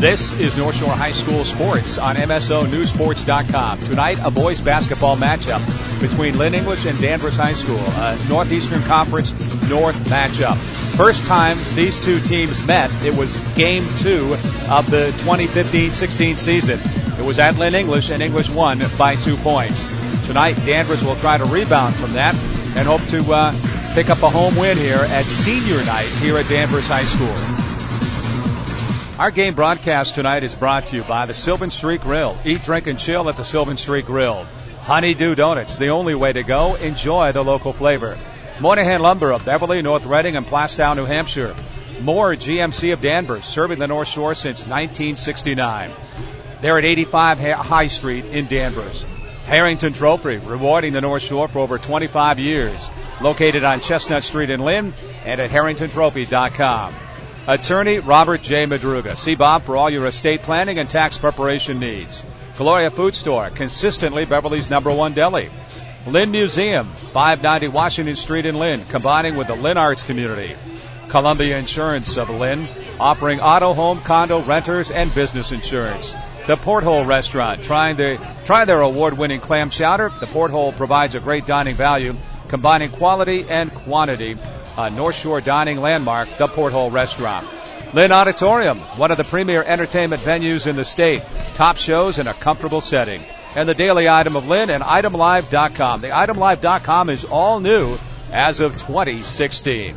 This is North Shore High School Sports on MSONewsSports.com. Tonight, a boys basketball matchup between Lynn English and Danvers High School, a Northeastern Conference North matchup. First time these two teams met, it was Game 2 of the 2015-16 season. It was at Lynn English, and English won by 2 points. Tonight, Danvers will try to rebound from that and hope to pick up a home win here at senior night here at Danvers High School. Our game broadcast tonight is brought to you by the Sylvan Street Grill. Eat, drink, and chill at the Sylvan Street Grill. Honeydew Donuts, the only way to go. Enjoy the local flavor. Moynihan Lumber of Beverly, North Reading, and Plastown, New Hampshire. Moore GMC of Danvers, serving the North Shore since 1969. They're at 85 High Street in Danvers. Harrington Trophy, rewarding the North Shore for over 25 years. Located on Chestnut Street in Lynn and at harringtontrophy.com. Attorney Robert J. Madruga. See Bob for all your estate planning and tax preparation needs. Gloria Food Store, consistently Beverly's #1 deli. Lynn Museum, 590 Washington Street in Lynn, combining with the Lynn Arts community. Columbia Insurance of Lynn, offering auto, home, condo, renters, and business insurance. The Porthole Restaurant, try their award-winning clam chowder. The Porthole provides a great dining value, combining quality and quantity. A North Shore dining landmark, the Porthole Restaurant. Lynn Auditorium, one of the premier entertainment venues in the state. Top shows in a comfortable setting. And the Daily Item of Lynn and ItemLive.com. The ItemLive.com is all new as of 2016.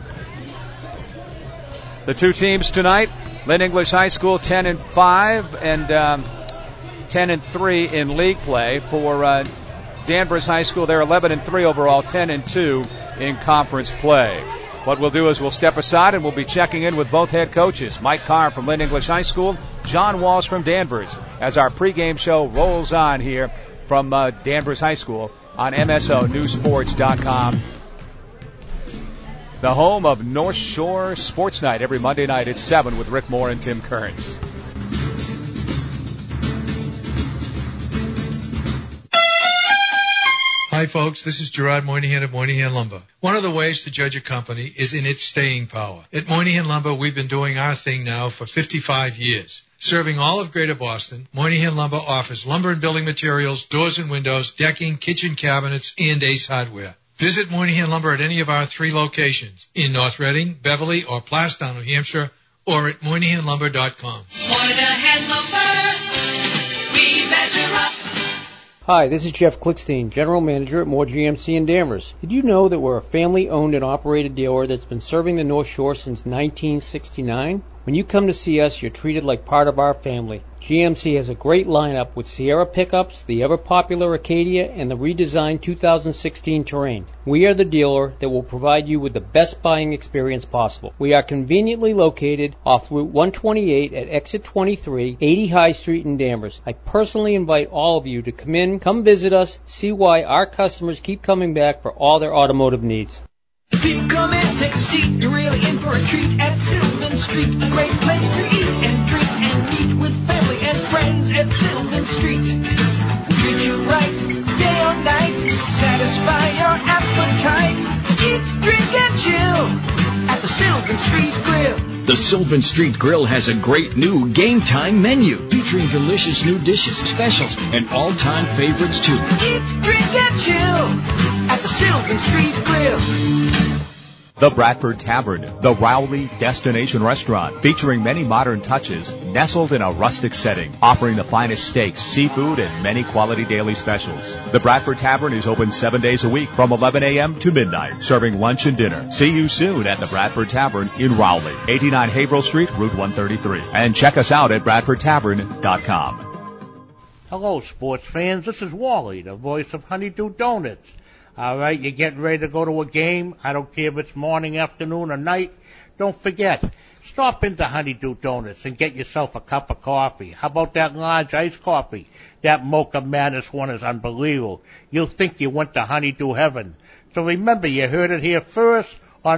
The two teams tonight, Lynn English High School 10-5 and 10-3 in league play. For Danvers High School, they're 11-3 overall, 10-2 in conference play. What we'll do is we'll step aside and we'll be checking in with both head coaches, Mike Carr from Lynn English High School, John Walsh from Danvers, as our pregame show rolls on here from Danvers High School on MSONewsSports.com. The home of North Shore Sports Night every Monday night at 7 with Rick Moore and Tim Kearns. Hi, folks. This is Gerard Moynihan of Moynihan Lumber. One of the ways to judge a company is in its staying power. At Moynihan Lumber, we've been doing our thing now for 55 years. Serving all of Greater Boston, Moynihan Lumber offers lumber and building materials, doors and windows, decking, kitchen cabinets, and Ace Hardware. Visit Moynihan Lumber at any of our 3 locations in North Reading, Beverly, or Plastown, New Hampshire, or at MoynihanLumber.com. Moynihan Lumber, we measure up. Hi, this is Jeff Klickstein, General Manager at Moore GMC in Danvers. Did you know that we're a family-owned and operated dealer that's been serving the North Shore since 1969? When you come to see us, you're treated like part of our family. GMC has a great lineup with Sierra pickups, the ever-popular Acadia, and the redesigned 2016 Terrain. We are the dealer that will provide you with the best buying experience possible. We are conveniently located off Route 128 at Exit 23, 80 High Street in Danvers. I personally invite all of you to come visit us, see why our customers keep coming back for all their automotive needs. People come in, take a seat, you're really in for a treat at Sylvan Street. A great place to eat and drink and meet with family and friends at Sylvan Street. Treat you right, day or night, satisfy your appetite. Eat, drink, and chill at the Sylvan Street Grill. The Sylvan Street Grill has a great new game time menu featuring delicious new dishes, specials, and all-time favorites too. Eat, drink, and chill at the Sylvan Street Grill. The Bradford Tavern, the Rowley Destination Restaurant, featuring many modern touches, nestled in a rustic setting, offering the finest steaks, seafood, and many quality daily specials. The Bradford Tavern is open 7 days a week from 11 a.m. to midnight, serving lunch and dinner. See you soon at the Bradford Tavern in Rowley, 89 Haverhill Street, Route 133. And check us out at BradfordTavern.com. Hello, sports fans. This is Wally, the voice of Honeydew Donuts. All right, you're getting ready to go to a game. I don't care if it's morning, afternoon, or night. Don't forget, stop into Honeydew Donuts and get yourself a cup of coffee. How about that large iced coffee? That Mocha Madness one is unbelievable. You'll think you went to Honeydew Heaven. So remember, you heard it here first on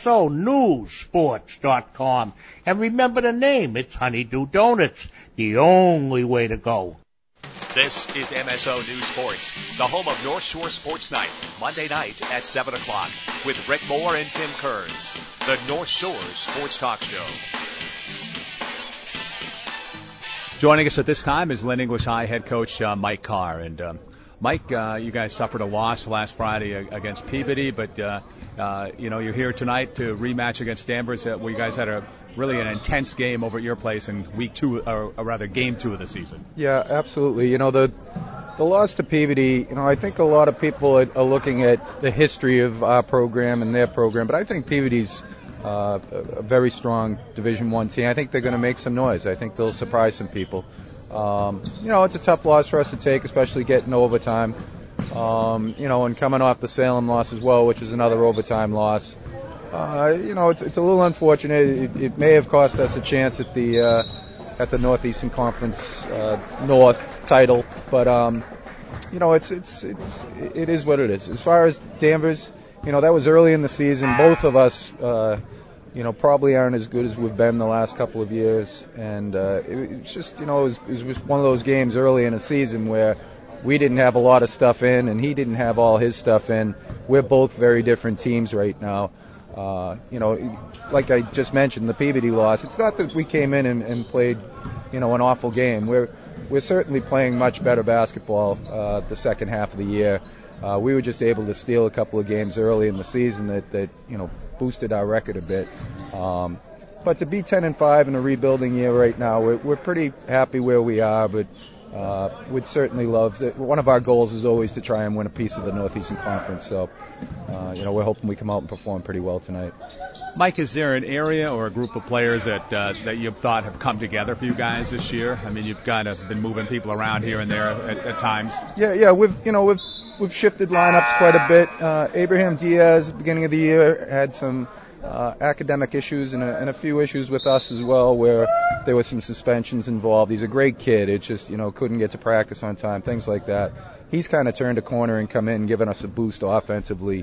MSONewsSports.com. And remember the name. It's Honeydew Donuts, the only way to go. This is MSO News Sports, the home of North Shore Sports Night, Monday night at 7 o'clock with Rick Moore and Tim Kearns, the North Shore Sports Talk Show. Joining us at this time is Lynn English High head coach Mike Carr. And Mike, you guys suffered a loss last Friday against Peabody, but you're here tonight to rematch against Danvers. Where you guys had really an intense game over at your place in week 2, or rather game 2 of the season. Yeah, absolutely. The loss to Peabody, I think a lot of people are looking at the history of our program and their program, but I think Peabody's a very strong Division I team. I think they're going to make some noise. I think they'll surprise some people. It's a tough loss for us to take, especially getting overtime. And coming off the Salem loss as well, which is another overtime loss. It's a little unfortunate. It may have cost us a chance at the Northeastern Conference North title, but it is what it is. As far as Danvers, that was early in the season. Both of us, probably aren't as good as we've been the last couple of years, and it was just, it was one of those games early in the season where we didn't have a lot of stuff in, and he didn't have all his stuff in. We're both very different teams right now. Like I just mentioned, the Peabody loss. It's not that we came in and played, an awful game. We're certainly playing much better basketball the second half of the year. We were just able to steal a couple of games early in the season that boosted our record a bit. But to be 10-5 in a rebuilding year right now, we're pretty happy where we are, but we'd certainly love – one of our goals is always to try and win a piece of the Northeastern Conference. So, we're hoping we come out and perform pretty well tonight. Mike, is there an area or a group of players that you've thought have come together for you guys this year? I mean, you've kind of been moving people around here and there at times. Yeah, we've shifted lineups quite a bit. Abraham Diaz, at the beginning of the year, had some academic issues and a few issues with us as well, where there were some suspensions involved. He's a great kid. It's just, couldn't get to practice on time, things like that. He's kind of turned a corner and come in, giving us a boost offensively.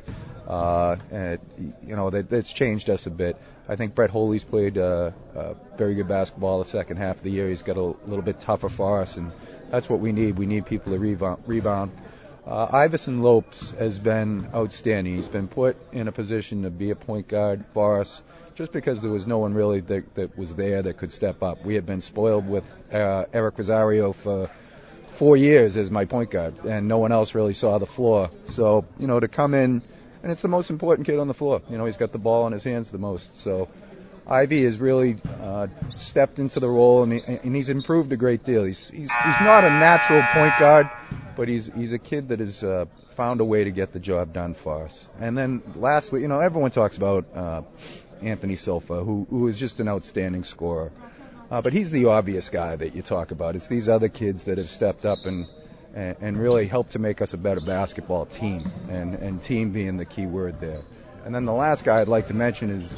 That's changed us a bit. I think Brett Holy's played very good basketball the second half of the year. He's got a little bit tougher for us, and that's what we need. We need people to rebound. Iverson Lopes has been outstanding. He's been put in a position to be a point guard for us just because there was no one really that was there that could step up. We had been spoiled with Eric Rosario for 4 years as my point guard, and no one else really saw the floor. So, to come in, and it's the most important kid on the floor. He's got the ball in his hands the most. So Ivy has really stepped into the role, and he's improved a great deal. He's not a natural point guard, but he's a kid that has found a way to get the job done for us. And then lastly, everyone talks about Anthony Silva, who is just an outstanding scorer. But he's the obvious guy that you talk about. It's these other kids that have stepped up and really helped to make us a better basketball team, and team being the key word there. And then the last guy I'd like to mention is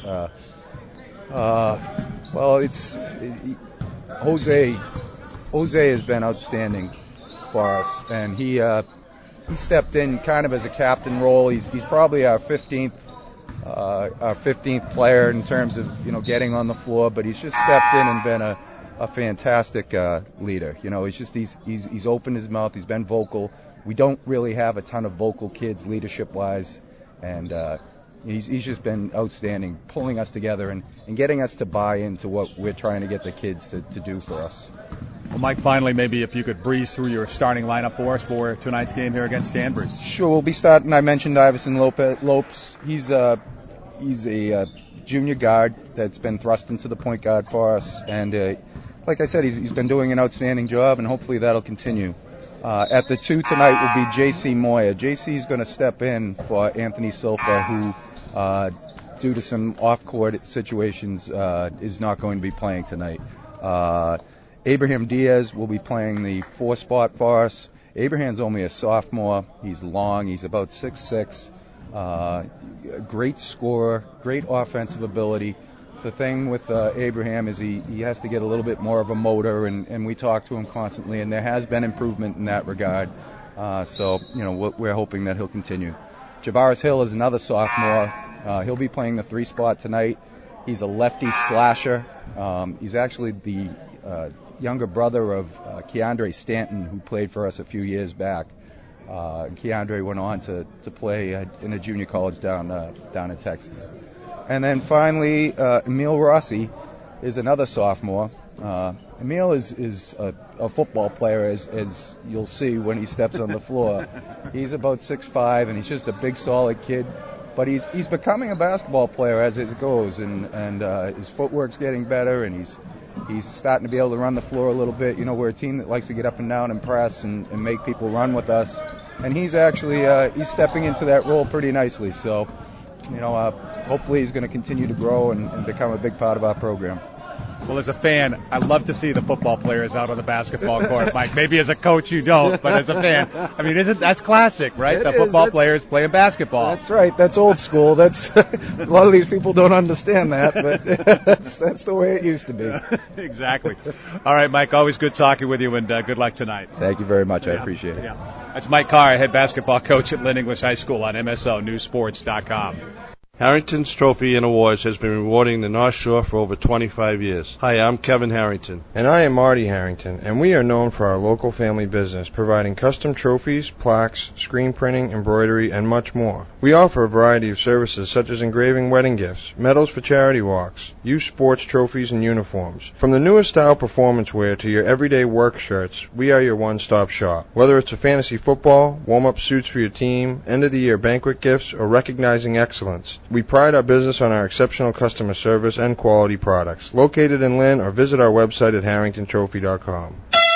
Jose. Jose has been outstanding for us, and he stepped in kind of as a captain role. He's probably our 15th player in terms of getting on the floor, but he's just stepped in and been a fantastic leader. He's opened his mouth. He's been vocal. We don't really have a ton of vocal kids leadership wise, and he's just been outstanding, pulling us together and getting us to buy into what we're trying to get the kids to do for us. Well, Mike, finally, maybe if you could breeze through your starting lineup for us for tonight's game here against Danvers. Sure, we'll be starting. I mentioned Iverson Lopes. He's a junior guard that's been thrust into the point guard for us, and like I said, he's been doing an outstanding job, and hopefully that'll continue. At the 2 tonight will be J.C. Moyer. J.C.'s going to step in for Anthony Silva, who, due to some off-court situations, is not going to be playing tonight. Abraham Diaz will be playing the 4 spot for us. Abraham's only a sophomore. He's long. He's about 6'6". Great scorer, great offensive ability. The thing with Abraham is he has to get a little bit more of a motor, and we talk to him constantly, and there has been improvement in that regard. So we're hoping that he'll continue. Javaris Hill is another sophomore. He'll be playing the 3 spot tonight. He's a lefty slasher. He's actually the younger brother of Keandre Stanton, who played for us a few years back. Keandre went on to play in a junior college down in Texas. And then finally, Emil Rossi is another sophomore. Emil is a football player, as you'll see when he steps on the floor. He's about 6'5", and he's just a big, solid kid. But he's becoming a basketball player as it goes, and his footwork's getting better, and he's starting to be able to run the floor a little bit. You know, we're a team that likes to get up and down and press and make people run with us. And he's actually he's stepping into that role pretty nicely. So, hopefully he's going to continue to grow and become a big part of our program. Well, as a fan, I love to see the football players out on the basketball court, Mike. Maybe as a coach you don't, but as a fan, I mean, that's classic, right? The football players playing basketball. That's right. That's old school. That's a lot of these people don't understand that, but that's the way it used to be. Exactly. All right, Mike. Always good talking with you, and good luck tonight. Thank you very much. I appreciate it. Yeah. That's Mike Carr, head basketball coach at Lynn English High School on MSONewsports.com. Harrington's Trophy and Awards has been rewarding the North Shore for over 25 years. Hi, I'm Kevin Harrington. And I am Marty Harrington, and we are known for our local family business, providing custom trophies, plaques, screen printing, embroidery, and much more. We offer a variety of services such as engraving wedding gifts, medals for charity walks, youth sports trophies, and uniforms. From the newest style performance wear to your everyday work shirts, we are your one-stop shop. Whether it's a fantasy football, warm-up suits for your team, end-of-the-year banquet gifts, or recognizing excellence, we pride our business on our exceptional customer service and quality products. Located in Lynn, or visit our website at harringtontrophy.com.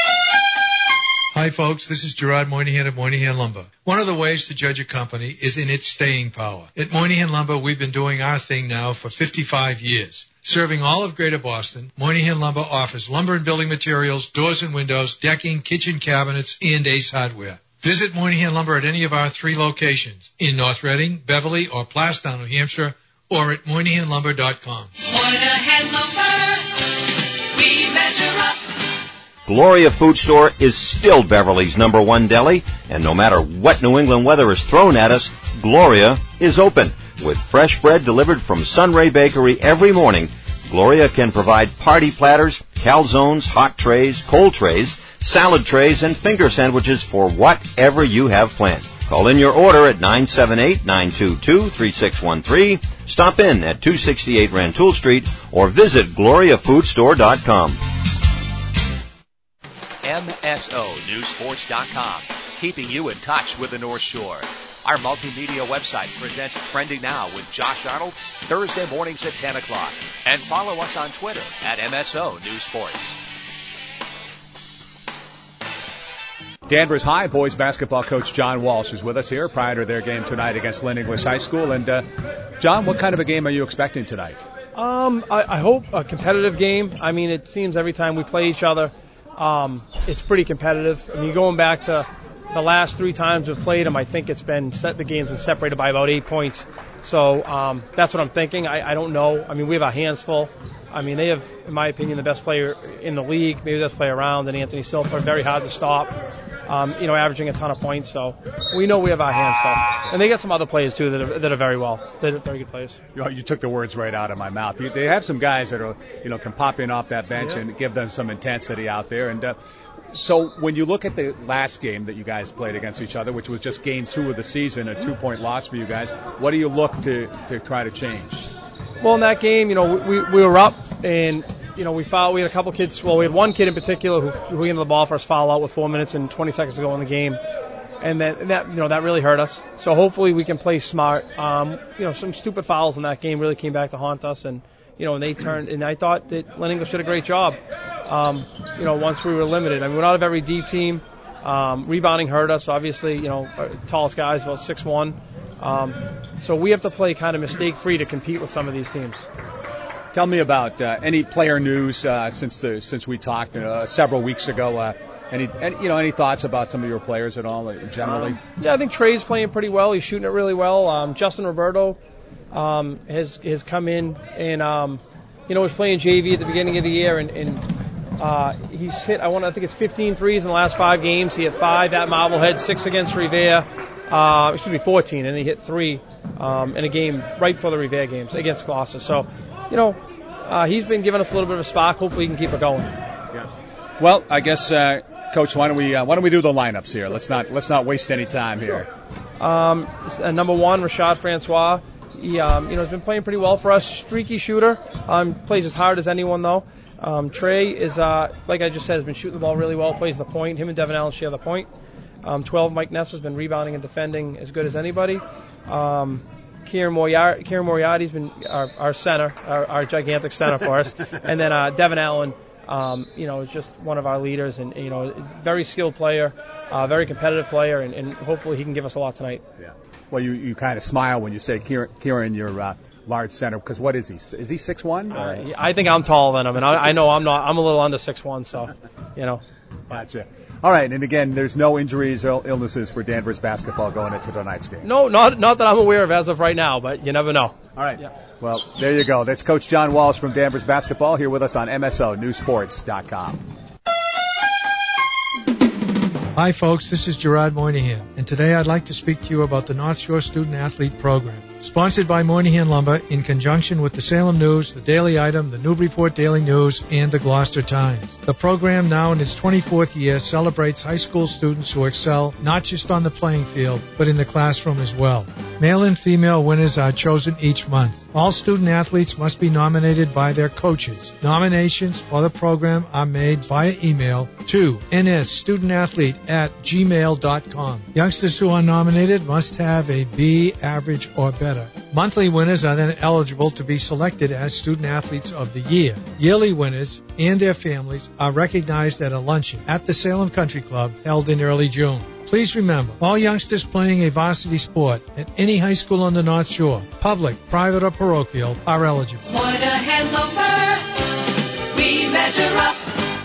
Hi, folks. This is Gerard Moynihan of Moynihan Lumber. One of the ways to judge a company is in its staying power. At Moynihan Lumber, we've been doing our thing now for 55 years. Serving all of Greater Boston, Moynihan Lumber offers lumber and building materials, doors and windows, decking, kitchen cabinets, and Ace Hardware. Visit Moynihan Lumber at any of our 3 locations in North Reading, Beverly, or Plastown, New Hampshire, or at MoynihanLumber.com. Moynihan Lumber, we measure up. Gloria Food Store is still Beverly's #1 deli, and no matter what New England weather is thrown at us, Gloria is open. With fresh bread delivered from Sunray Bakery every morning, Gloria can provide party platters, calzones, hot trays, cold trays, salad trays, and finger sandwiches for whatever you have planned. Call in your order at 978-922-3613, stop in at 268 Rantoul Street, or visit GloriaFoodStore.com. MSONewsports.com, keeping you in touch with the North Shore. Our multimedia website presents Trending Now with Josh Arnold, Thursday mornings at 10 o'clock. And follow us on Twitter at MSO News Sports. Danvers High boys basketball coach John Walsh is with us here prior to their game tonight against Lynn English High School. And, John, what kind of a game are you expecting tonight? I hope a competitive game. I mean, it seems every time we play each other, it's pretty competitive. I mean, going back to the last 3 times we've played them, I think the game's been separated by about 8 points. So that's what I'm thinking. I don't know. I mean, we have our hands full. I mean, they have, in my opinion, the best player in the league, maybe the best player around, and Anthony Silver, very hard to stop. Averaging a ton of points, so we know we have our hands full. And they got some other players, too, that are very very good players. You took the words right out of my mouth. They have some guys that are, can pop in off that bench and give them some intensity out there. And so when you look at the last game that you guys played against each other, which was just game 2 of the season, a 2-point loss for you guys, what do you look to try to change? Well, in that game, we were up, and we fouled. We had a couple kids. Well, we had one kid in particular who handled the ball for us, foul out with 4 minutes and 20 seconds to go in the game, and that really hurt us. So hopefully we can play smart. Some stupid fouls in that game really came back to haunt us, and they turned. And I thought that Lynn English did a great job. Once we were limited. I mean, we're not a very deep team. Rebounding hurt us. Obviously, our tallest guys about 6'1". So we have to play kind of mistake-free to compete with some of these teams. Tell me about any player news since we talked several weeks ago. Any thoughts about some of your players at all generally? I think Trey's playing pretty well. He's shooting it really well. Justin Roberto has come in and was playing JV at the beginning of the year and he's hit. I think it's 15 threes in the last 5 games. He had 5 at Marblehead, 6 against Revere. 14, and he hit 3 in a game right before the Revere games against Gloucester. So, he's been giving us a little bit of a spark. Hopefully, he can keep it going. Yeah. Well, I guess, Coach, why don't we do the lineups here? Let's not waste any time here. Number 1, Rashad Francois. He, has been playing pretty well for us. Streaky shooter. Plays as hard as anyone though. Trey is, like I just said, has been shooting the ball really well, plays the point. Him and Devin Allen share the point. 12, Mike Ness has been rebounding and defending as good as anybody. Kieran Moriarty's been our center, our gigantic center for us. And then Devin Allen, is just one of our leaders and, very skilled player, very competitive player, and hopefully he can give us a lot tonight. Yeah. Well, you kind of smile when you say Kieran, your large center, because what is he? Is he 6'1"? I think I'm taller than him, and I know I'm not. I'm a little under 6'1", so, Gotcha. All right, and again, there's no injuries or illnesses for Danvers basketball going into tonight's game. No, not that I'm aware of as of right now, but you never know. All right. Yeah. Well, there you go. That's Coach John Walsh from Danvers basketball here with us on MSONewsports.com. Hi, folks. This is Gerard Moynihan, and today I'd like to speak to you about the North Shore Student Athlete Program. Sponsored by Moynihan Lumber in conjunction with the Salem News, the Daily Item, the Newburyport Daily News, and the Gloucester Times. The program, now in its 24th year, celebrates high school students who excel not just on the playing field, but in the classroom as well. Male and female winners are chosen each month. All student athletes must be nominated by their coaches. Nominations for the program are made via email to nsstudentathlete@gmail.com. Youngsters who are nominated must have a B average or better. Monthly winners are then eligible to be selected as Student Athletes of the Year. Yearly winners and their families are recognized at a luncheon at the Salem Country Club held in early June. Please remember, all youngsters playing a varsity sport at any high school on the North Shore, public, private, or parochial, are eligible. Moynihan Lumber, we measure up.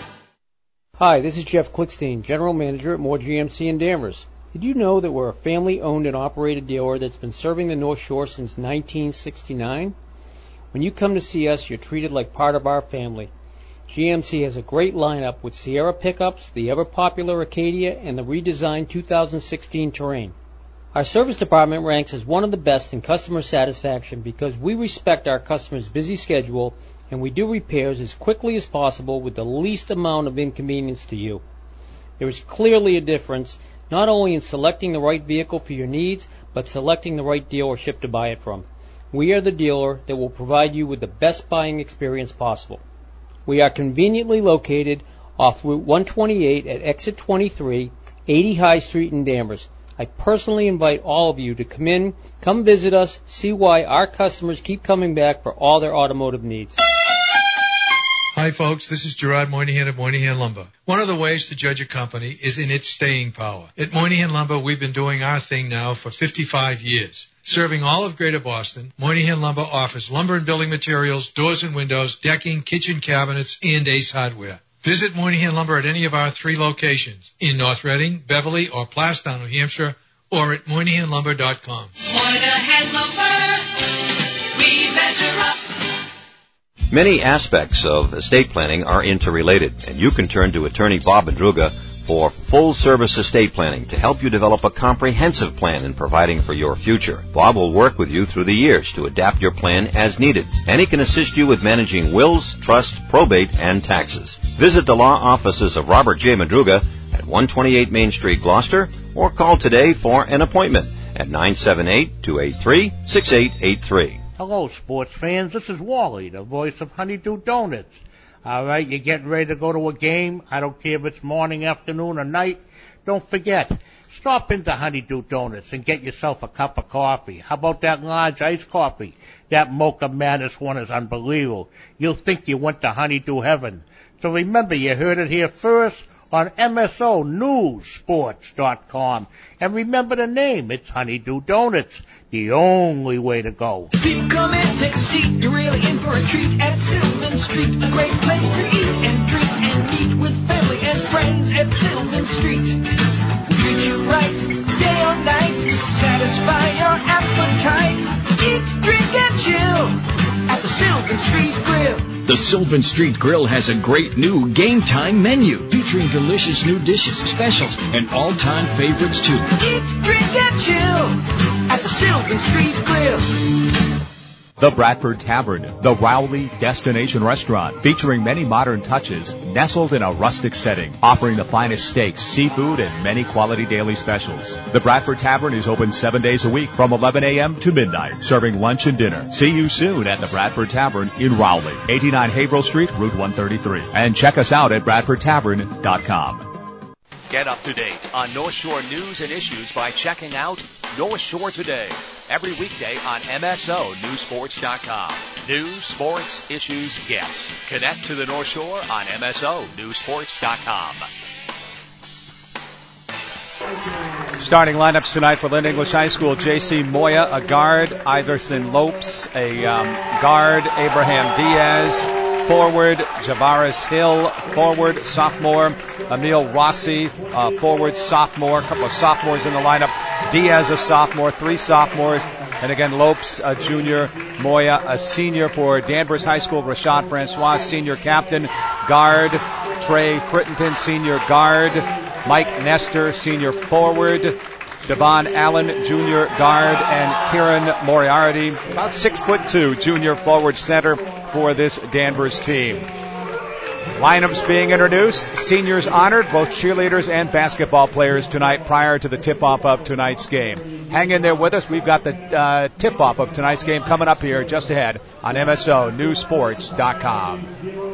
Hi, this is Jeff Klickstein, General Manager at Moore GMC in Danvers. Did you know that we're a family-owned and operated dealer that's been serving the North Shore since 1969? When you come to see us, you're treated like part of our family. GMC has a great lineup with Sierra pickups, the ever-popular Acadia, and the redesigned 2016 Terrain. Our service department ranks as one of the best in customer satisfaction because we respect our customers' busy schedule and we do repairs as quickly as possible with the least amount of inconvenience to you. There is clearly a difference not only in selecting the right vehicle for your needs, but selecting the right dealership to buy it from. We are the dealer that will provide you with the best buying experience possible. We are conveniently located off Route 128 at Exit 23, 80 High Street in Danvers. I personally invite all of you to come visit us, see why our customers keep coming back for all their automotive needs. Hi, folks. This is Gerard Moynihan of Moynihan Lumber. One of the ways to judge a company is in its staying power. At Moynihan Lumber, we've been doing our thing now for 55 years. Serving all of Greater Boston, Moynihan Lumber offers lumber and building materials, doors and windows, decking, kitchen cabinets, and Ace Hardware. Visit Moynihan Lumber at any of our 3 locations in North Reading, Beverly, or Plastown, New Hampshire, or at MoynihanLumber.com. Moynihan Lumber, we measure up. Many aspects of estate planning are interrelated, and you can turn to attorney Bob Madruga for full-service estate planning to help you develop a comprehensive plan in providing for your future. Bob will work with you through the years to adapt your plan as needed, and he can assist you with managing wills, trust, probate, and taxes. Visit the law offices of Robert J. Madruga at 128 Main Street, Gloucester, or call today for an appointment at 978-283-6883. Hello, sports fans. This is Wally, the voice of Honeydew Donuts. All right, you're getting ready to go to a game. I don't care if it's morning, afternoon, or night. Don't forget, stop into Honeydew Donuts and get yourself a cup of coffee. How about that large iced coffee? That Mocha Madness one is unbelievable. You'll think you went to Honeydew Heaven. So remember, you heard it here first on MSONewsports.com. And remember the name. It's Honeydew Donuts. The only way to go. People come in, take a seat. You're really in for a treat at Sylvan Street. A great place to eat and drink and meet with family and friends at Sylvan Street. Treat you right, day or night. Satisfy your appetite. Eat, drink, and chill at the Sylvan Street Grill. The Sylvan Street Grill has a great new game time menu featuring delicious new dishes, specials, and all-time favorites too. Eat, drink, and chill at the Sylvan Street Grill. The Bradford Tavern, the Rowley destination restaurant, featuring many modern touches, nestled in a rustic setting, offering the finest steaks, seafood, and many quality daily specials. The Bradford Tavern is open 7 days a week from 11 a.m. to midnight, serving lunch and dinner. See you soon at the Bradford Tavern in Rowley, 89 Haverhill Street, Route 133. And check us out at bradfordtavern.com. Get up to date on North Shore news and issues by checking out North Shore Today every weekday on MSONewsports.com. News, sports, issues, guests. Connect to the North Shore on MSONewsports.com. Starting lineups tonight for Lynn English High School: J.C. Moya, a guard; Iverson Lopes, a guard; Abraham Diaz, forward; Javaris Hill, forward, sophomore; Emil Rossi, forward, sophomore. A couple of sophomores in the lineup. Diaz, a sophomore; 3 sophomores. And again, Lopes, a junior; Moya, a senior. For Danvers High School, Rashad Francois, senior captain; guard; Trey Crittenton, senior guard; Mike Nestor, senior forward; Devon Allen, junior guard; and Kieran Moriarty, about 6'2", junior forward center for this Danvers team. Lineups being introduced. Seniors honored, both cheerleaders and basketball players tonight prior to the tip-off of tonight's game. Hang in there with us. We've got the tip-off of tonight's game coming up here just ahead on MSONewsports.com.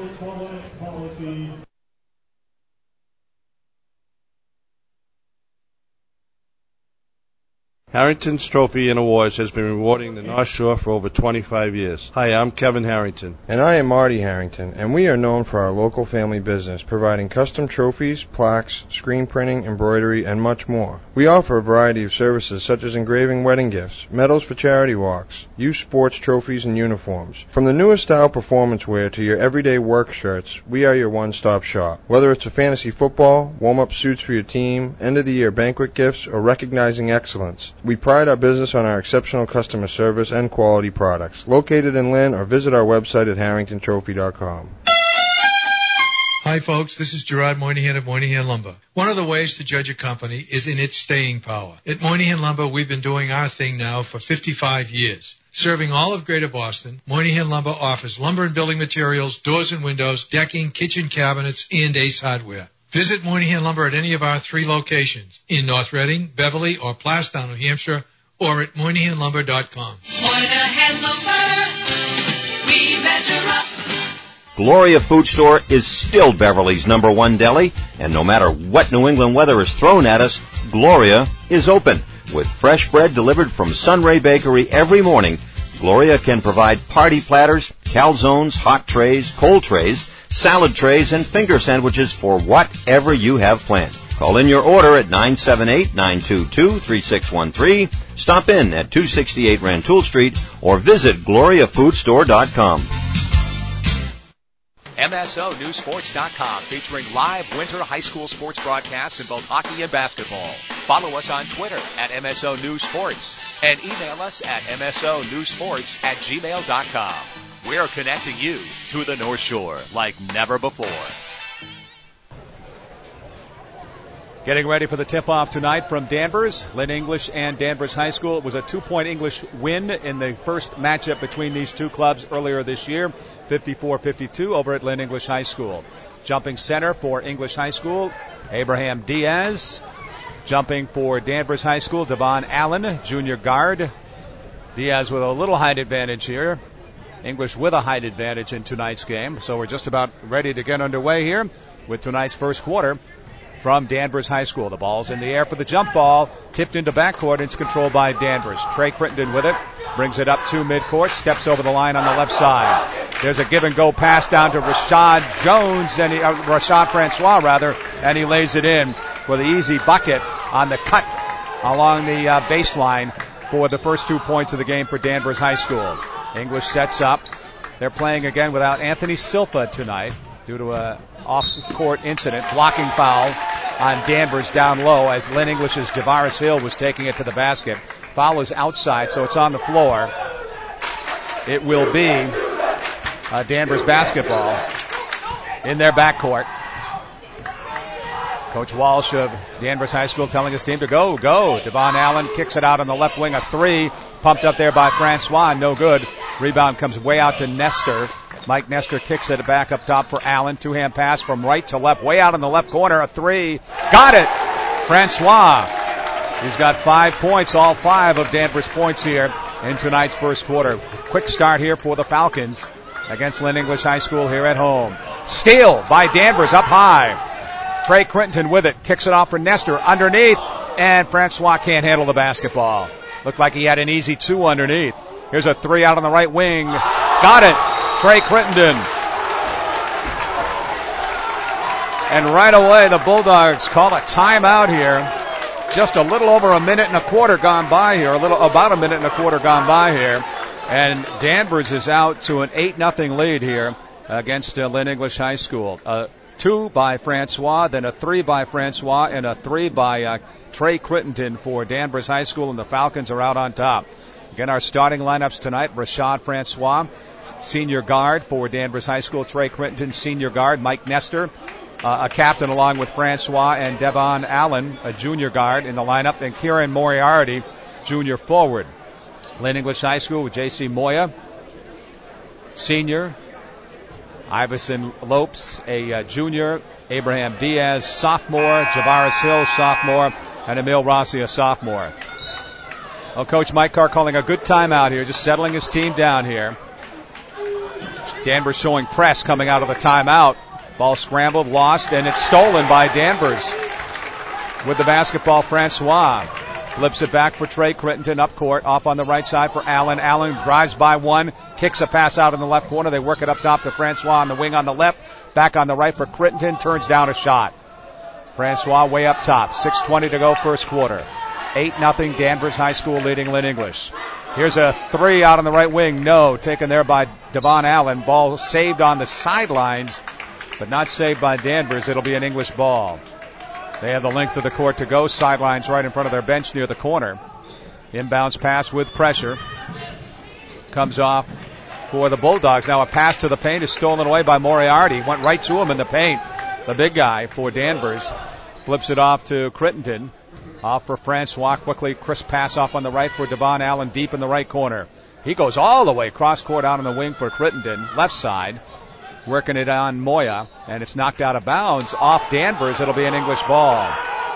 Harrington's Trophy and Awards has been rewarding the North Shore for over 25 years. Hi, I'm Kevin Harrington. And I am Marty Harrington, and we are known for our local family business, providing custom trophies, plaques, screen printing, embroidery, and much more. We offer a variety of services such as engraving wedding gifts, medals for charity walks, youth sports trophies, and uniforms. From the newest style performance wear to your everyday work shirts, we are your one-stop shop. Whether it's a fantasy football, warm-up suits for your team, end-of-the-year banquet gifts, or recognizing excellence, we pride our business on our exceptional customer service and quality products. Located in Lynn, or visit our website at harringtontrophy.com. Hi, folks. This is Gerard Moynihan of Moynihan Lumber. One of the ways to judge a company is in its staying power. At Moynihan Lumber, we've been doing our thing now for 55 years. Serving all of Greater Boston, Moynihan Lumber offers lumber and building materials, doors and windows, decking, kitchen cabinets, and Ace Hardware. Visit Moynihan Lumber at any of our 3 locations in North Reading, Beverly, or Plastown, New Hampshire, or at MoynihanLumber.com. Moynihan Lumber, we measure up. Gloria Food Store is still Beverly's #1 deli, and no matter what New England weather is thrown at us, Gloria is open. With fresh bread delivered from Sunray Bakery every morning, Gloria can provide party platters, calzones, hot trays, cold trays, salad trays, and finger sandwiches for whatever you have planned. Call in your order at 978-922-3613, stop in at 268 Rantoul Street, or visit GloriaFoodStore.com. MSONewsports.com, featuring live winter high school sports broadcasts in both hockey and basketball. Follow us on Twitter at MSO News Sports and email us at MSONewsports@gmail.com. We're connecting you to the North Shore like never before. Getting ready for the tip-off tonight from Danvers, Lynn English and Danvers High School. It was a 2-point English win in the first matchup between these two clubs earlier this year, 54-52 over at Lynn English High School. Jumping center for English High School, Abraham Diaz. Jumping for Danvers High School, Devon Allen, junior guard. Diaz with a little height advantage here. English with a height advantage in tonight's game. So we're just about ready to get underway here with tonight's first quarter from Danvers High School. The ball's in the air for the jump ball, tipped into backcourt, and it's controlled by Danvers. Trey Crittenden with it, brings it up to midcourt, steps over the line on the left side. There's a give-and-go pass down to Rashad Francois, and he lays it in for the easy bucket on the cut along the baseline for the first 2 points of the game for Danvers High School. English sets up. They're playing again without Anthony Silva tonight due to a off-court incident, blocking foul on Danvers down low as Lynn English's Javaris Hill was taking it to the basket. Foul is outside, so it's on the floor. It will be Danvers basketball in their backcourt. Coach Walsh of Danvers High School telling his team to go. Devon Allen kicks it out on the left wing, a 3, pumped up there by Francois, no good. Rebound comes way out to Nestor. Mike Nestor kicks it back up top for Allen. Two-hand pass from right to left. Way out in the left corner. A three. Got it! Francois. He's got 5 points, all 5 of Danvers' points here in tonight's first quarter. Quick start here for the Falcons against Lynn English High School here at home. Steal by Danvers up high. Trey Crittenton with it. Kicks it off for Nestor underneath. And Francois can't handle the basketball. Looked like he had an easy 2 underneath. Here's a 3 out on the right wing. Got it. Trey Crittenton. And right away the Bulldogs call a timeout here. Just a little over a minute and a quarter gone by here. About a minute and a quarter gone by here. And Danvers is out to an 8-0 lead here against Lynn English High School. 2 by Francois, then a 3 by Francois, and a 3 by Trey Crittenton for Danvers High School, and the Falcons are out on top. Again, our starting lineups tonight: Rashad Francois, senior guard for Danvers High School; Trey Crittenton, senior guard; Mike Nestor, a captain along with Francois; and Devon Allen, a junior guard in the lineup; and Kieran Moriarty, junior forward. Lynn English High School with J.C. Moya, senior; Iverson Lopes, a junior; Abraham Diaz, sophomore; Javaris Hill, sophomore; and Emil Rossi, a sophomore. Well, Coach Mike Carr calling a good timeout here, just settling his team down here. Danvers showing press coming out of the timeout. Ball scrambled, lost, and it's stolen by Danvers. With the basketball, Francois flips it back for Trey Crittenton up court, off on the right side for Allen. Allen drives by one, kicks a pass out in the left corner. They work it up top to Francois on the wing on the left. Back on the right for Crittenton, turns down a shot. Francois way up top. 6:20 to go first quarter. 8-0 Danvers High School leading Lynn English. Here's a 3 out on the right wing. No, taken there by Devon Allen. Ball saved on the sidelines, but not saved by Danvers. It'll be an English ball. They have the length of the court to go. Sidelines right in front of their bench near the corner. Inbounds pass with pressure. Comes off for the Bulldogs. Now a pass to the paint is stolen away by Moriarty. Went right to him in the paint. The big guy for Danvers flips it off to Crittenton. Off for Francois. Quickly, crisp pass off on the right for Devon Allen deep in the right corner. He goes all the way cross court out on the wing for Crittenton. Left side. Working it on Moya. And it's knocked out of bounds off Danvers. It'll be an English ball.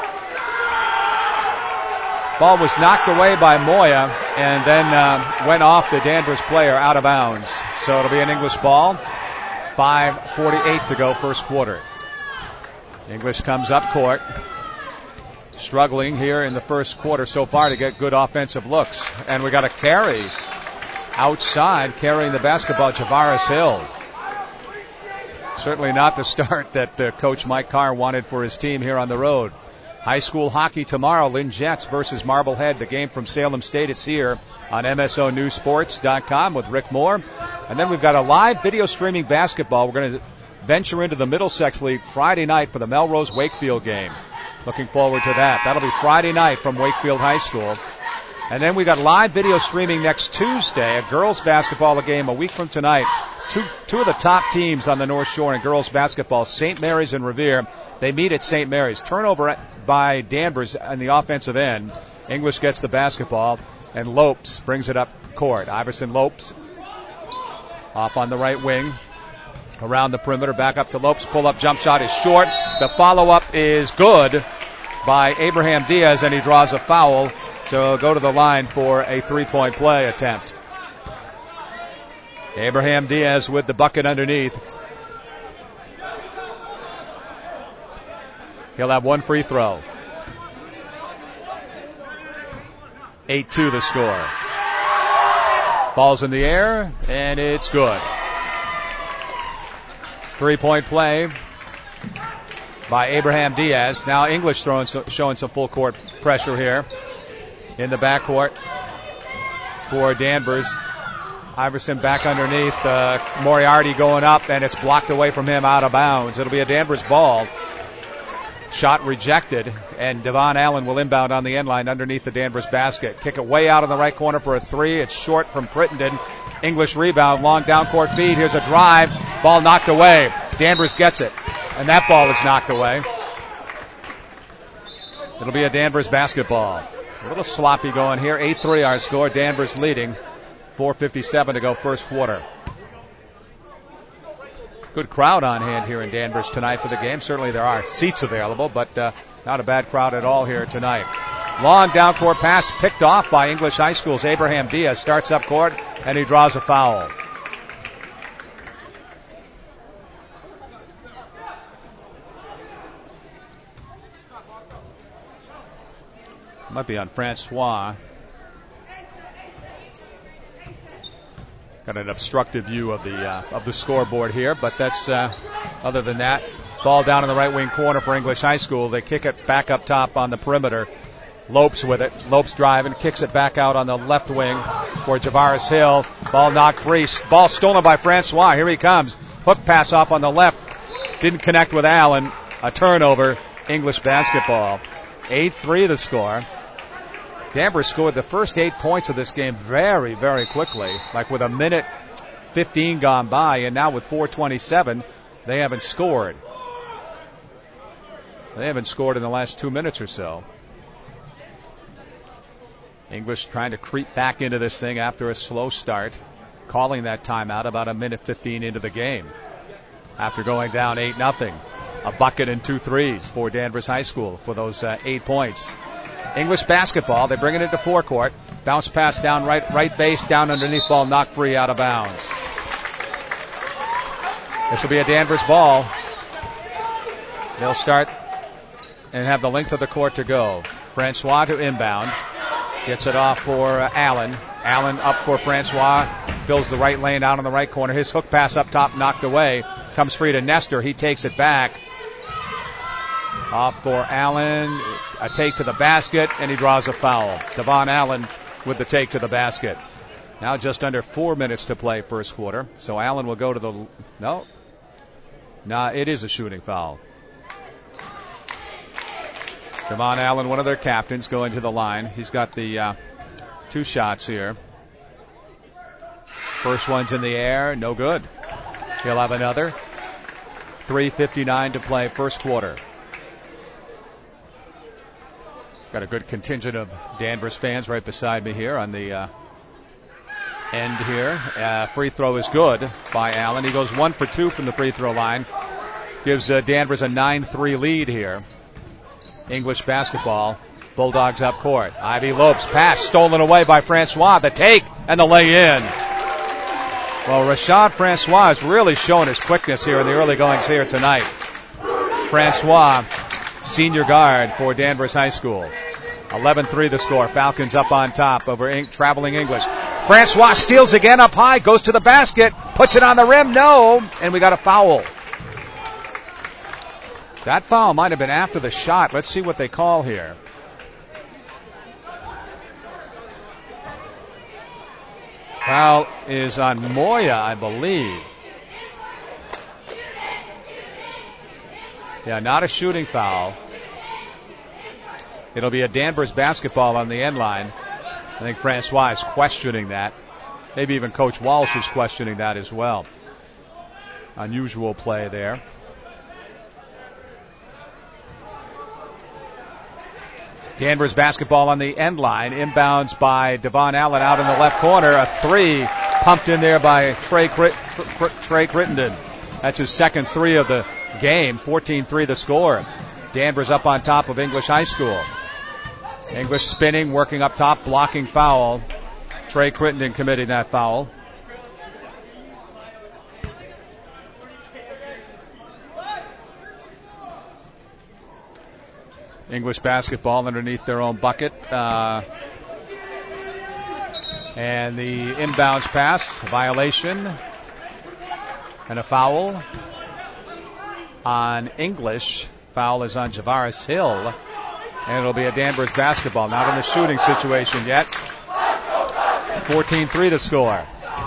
Ball was knocked away by Moya and then went off the Danvers player out of bounds. So it'll be an English ball. 5:48 to go first quarter. English comes up court. Struggling here in the first quarter so far to get good offensive looks. And we got a carry outside, carrying the basketball, Javaris Hill. Certainly not the start that Coach Mike Carr wanted for his team here on the road. High school hockey tomorrow, Lynn Jets versus Marblehead. The game from Salem State. It's here on MSONewsports.com with Rick Moore. And then we've got a live video streaming basketball. We're going to venture into the Middlesex League Friday night for the Melrose Wakefield game. Looking forward to that. That'll be Friday night from Wakefield High School. And then we got live video streaming next Tuesday, a girls basketball game a week from tonight. Two of the top teams on the North Shore in girls basketball, St. Mary's and Revere. They meet at St. Mary's. Turnover by Danvers on the offensive end. English gets the basketball, and Lopes brings it up court. Iverson Lopes off on the right wing. Around the perimeter, back up to Lopes. Pull-up jump shot is short. The follow-up is good by Abraham Diaz, and he draws a foul. So go to the line for a three-point play attempt. Abraham Diaz with the bucket underneath. He'll have one free throw. 8-2 the score. Ball's in the air, and it's good. Three-point play by Abraham Diaz. Now English showing some full court pressure here in the backcourt for Danvers. Iverson back underneath. Moriarty going up, and it's blocked away from him out of bounds. It'll be a Danvers ball. Shot rejected, and Devon Allen will inbound on the end line underneath the Danvers basket. Kick it way out in the right corner for a three. It's short from Crittenton. English rebound, long down court feed. Here's a drive. Ball knocked away. Danvers gets it, and that ball is knocked away. It'll be a Danvers basketball. A little sloppy going here. 8-3 our score. Danvers leading 4:57 to go first quarter. Good crowd on hand here in Danvers tonight for the game. Certainly there are seats available, but not a bad crowd at all here tonight. Long down court pass picked off by English High School's Abraham Diaz. Starts up court, and he draws a foul. Might be on Francois. Got an obstructed view of the scoreboard here, but that's other than that, ball down in the right wing corner for English High School. They kick it back up top on the perimeter. Lopes with it. Lopes driving, kicks it back out on the left wing for Javaris Hill. Ball knocked free. Ball stolen by Francois. Here he comes. Hook pass off on the left. Didn't connect with Allen. A turnover. English basketball. 8-3 the score. Danvers scored the first 8 points of this game very, very quickly, like with a minute 15 gone by, and now with 4:27, they haven't scored. They haven't scored in the last 2 minutes or so. English trying to creep back into this thing after a slow start, calling that timeout about a minute 15 into the game. After going down 8-0, a bucket and 2 threes for Danvers High School for those 8 points. English basketball, they bring it into forecourt. Bounce pass down right base, down underneath, ball knocked free out of bounds. This will be a Danvers ball. They'll start and have the length of the court to go. Francois to inbound. Gets it off for Allen. Allen up for Francois. Fills the right lane out in the right corner. His hook pass up top knocked away. Comes free to Nestor. He takes it back. Off for Allen. A take to the basket, and he draws a foul. Devon Allen with the take to the basket. Now just under 4 minutes to play first quarter. So Allen will go to the... No, it is a shooting foul. Devon Allen, one of their captains, going to the line. He's got the 2 shots here. First one's in the air, no good. He'll have another. 3:59 to play first quarter. Got a good contingent of Danvers fans right beside me here on the end here. Free throw is good by Allen. He goes 1 for 2 from the free throw line. Gives Danvers a 9-3 lead here. English basketball. Bulldogs up court. Ivy Lopes pass stolen away by Francois. The take and the lay in. Well, Rashad Francois is really showing his quickness here in the early goings here tonight. Francois, senior guard for Danvers High School. 11-3 the score. Falcons up on top over traveling English. Francois steals again up high, goes to the basket, puts it on the rim, no, and we got a foul. That foul might have been after the shot. Let's see what they call here. Foul is on Moya, I believe. Yeah, not a shooting foul. It'll be a Danvers basketball on the end line. I think Francois is questioning that. Maybe even Coach Walsh is questioning that as well. Unusual play there. Danvers basketball on the end line. Inbounds by Devon Allen out in the left corner. A 3 pumped in there by Trey Crittenden. That's his second 3 of the game. 14-3 the score. Danvers up on top of English High School. English spinning, working up top, blocking foul. Trey Crittenden committing that foul. English basketball underneath their own bucket. And the inbounds pass, violation, and a foul on English. Foul is on Javaris Hill. And it'll be a Danvers basketball. Not in the shooting situation yet. 14-3 the score.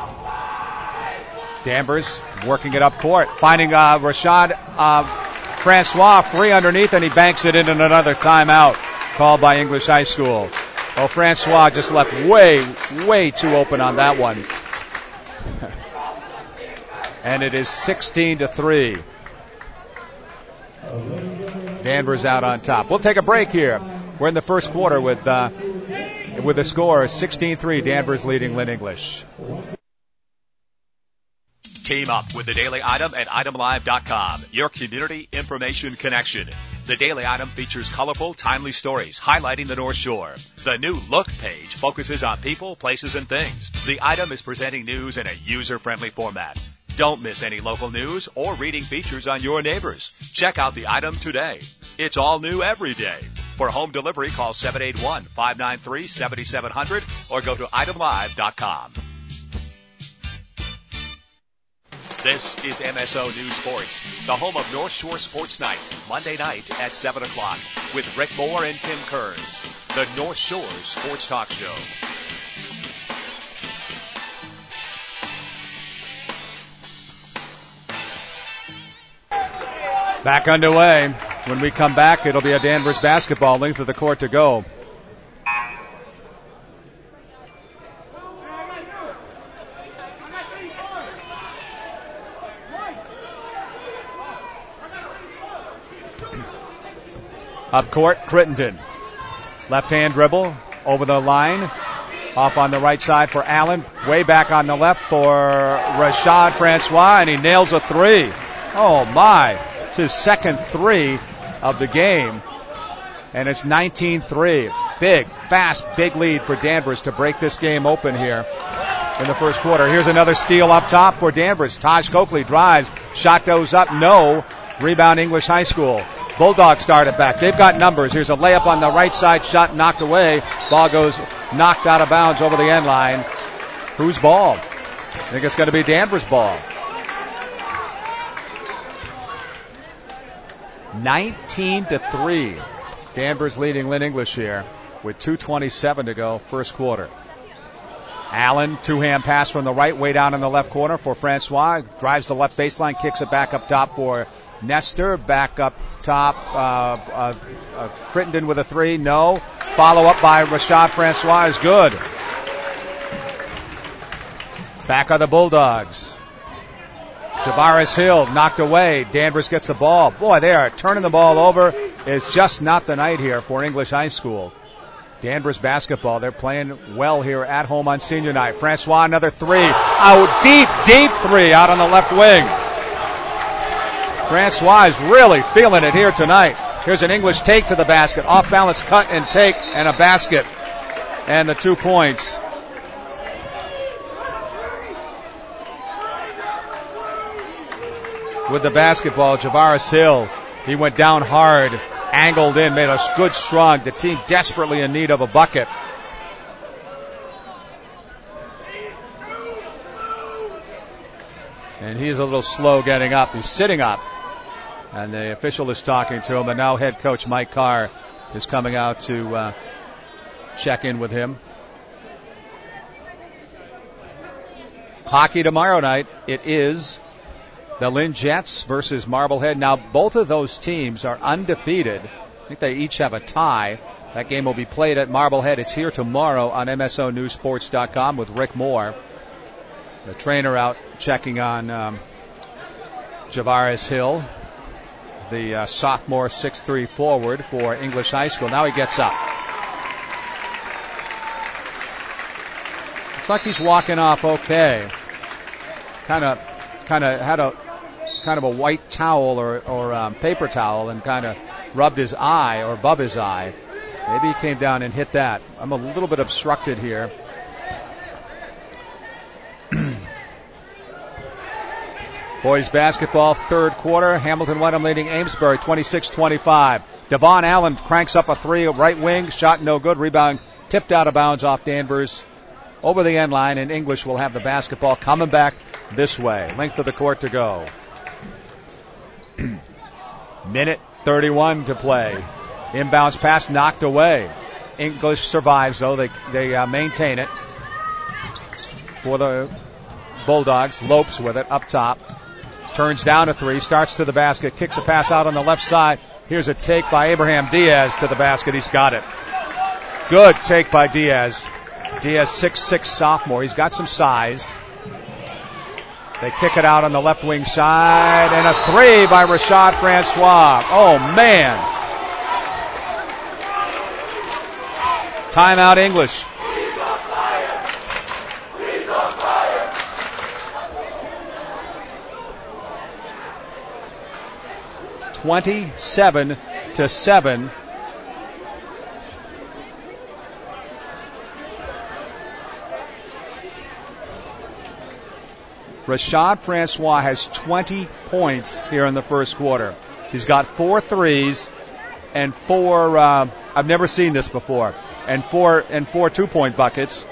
Danvers working it up court. Finding Rashad Francois free underneath, and he banks it into another timeout called by English High School. Well, Francois just left way too open on that one. And it is 16-3. Danvers out on top. We'll take a break here. We're in the first quarter with with the score 16-3, Danvers leading Lynn English. Team up with the Daily Item at itemlive.com, your community information connection. The Daily Item features colorful, timely stories highlighting the North Shore. The new Look page focuses on people, places, and things. The Item is presenting news in a user-friendly format. Don't miss any local news or reading features on your neighbors. Check out the Item today. It's all new every day. For home delivery, call 781-593-7700 or go to itemlive.com. This is MSO News Sports, the home of North Shore Sports Night, Monday night at 7 o'clock with Rick Moore and Tim Kearns. The North Shore Sports Talk Show. Back underway. When we come back, it'll be a Danvers basketball, length of the court to go. Up court, Crittenden. Left-hand dribble, over the line. Off on the right side for Allen. Way back on the left for Rashad Francois, and he nails a three. Oh, my. It's his second three of the game. And it's 19-3. Big, fast, big lead for Danvers to break this game open here in the first quarter. Here's another steal up top for Danvers. Taj Coakley drives. Shot goes up. No. Rebound English High School. Bulldogs start it back. They've got numbers. Here's a layup on the right side. Shot knocked away. Ball goes knocked out of bounds over the end line. Whose ball? I think it's going to be Danvers' ball. 19-3. Danvers leading Lynn English here with 2:27 to go, first quarter. Allen, two-hand pass from the right, way down in the left corner for Francois. Drives the left baseline, kicks it back up top for Nestor. Back up top. Crittenden with a three. No. Follow up by Rashad Francois is good. Back are the Bulldogs. Javaris Hill knocked away. Danvers gets the ball. Boy, they are turning the ball over. It's just not the night here for English High School. Danvers basketball, they're playing well here at home on senior night. Francois, another three. Oh, deep three out on the left wing. Francois is really feeling it here tonight. Here's an English take to the basket. Off balance cut and take and a basket. And the 2 points. With the basketball, Javaris Hill. He went down hard, angled in, made a good strong. The team desperately in need of a bucket. And he's a little slow getting up. He's sitting up. And the official is talking to him. And now head coach Mike Carr is coming out to check in with him. Hockey tomorrow night. It is the Lynn Jets versus Marblehead. Now, both of those teams are undefeated. I think they each have a tie. That game will be played at Marblehead. It's here tomorrow on MSONewsports.com with Rick Moore. The trainer out checking on Javaris Hill, the sophomore 6'3" forward for English High School. Now he gets up. Looks like he's walking off okay. Kind of had a white towel or paper towel and kind of rubbed his eye or above his eye. Maybe he came down and hit that. I'm a little bit obstructed here. Boys basketball, third quarter. Hamilton Wenham leading Amesbury 26-25. Devon Allen cranks up a three, right wing, shot no good. Rebound tipped out of bounds off Danvers over the end line, and English will have the basketball coming back this way. Length of the court to go. Minute 31 to play. Inbounds pass knocked away. English survives, though. They maintain it for the Bulldogs. Lopes with it up top. Turns down a three. Starts to the basket. Kicks a pass out on the left side. Here's a take by Abraham Diaz to the basket. He's got it. Good take by Diaz. Diaz, 6'6" sophomore. He's got some size. They kick it out on the left wing side. And a three by Rashad Francois. Oh, man. Timeout English. (27-7). Rashad Francois has 20 points here in the first quarter. He's got 4 threes and 4, I've never seen this before, and 4 2-point buckets.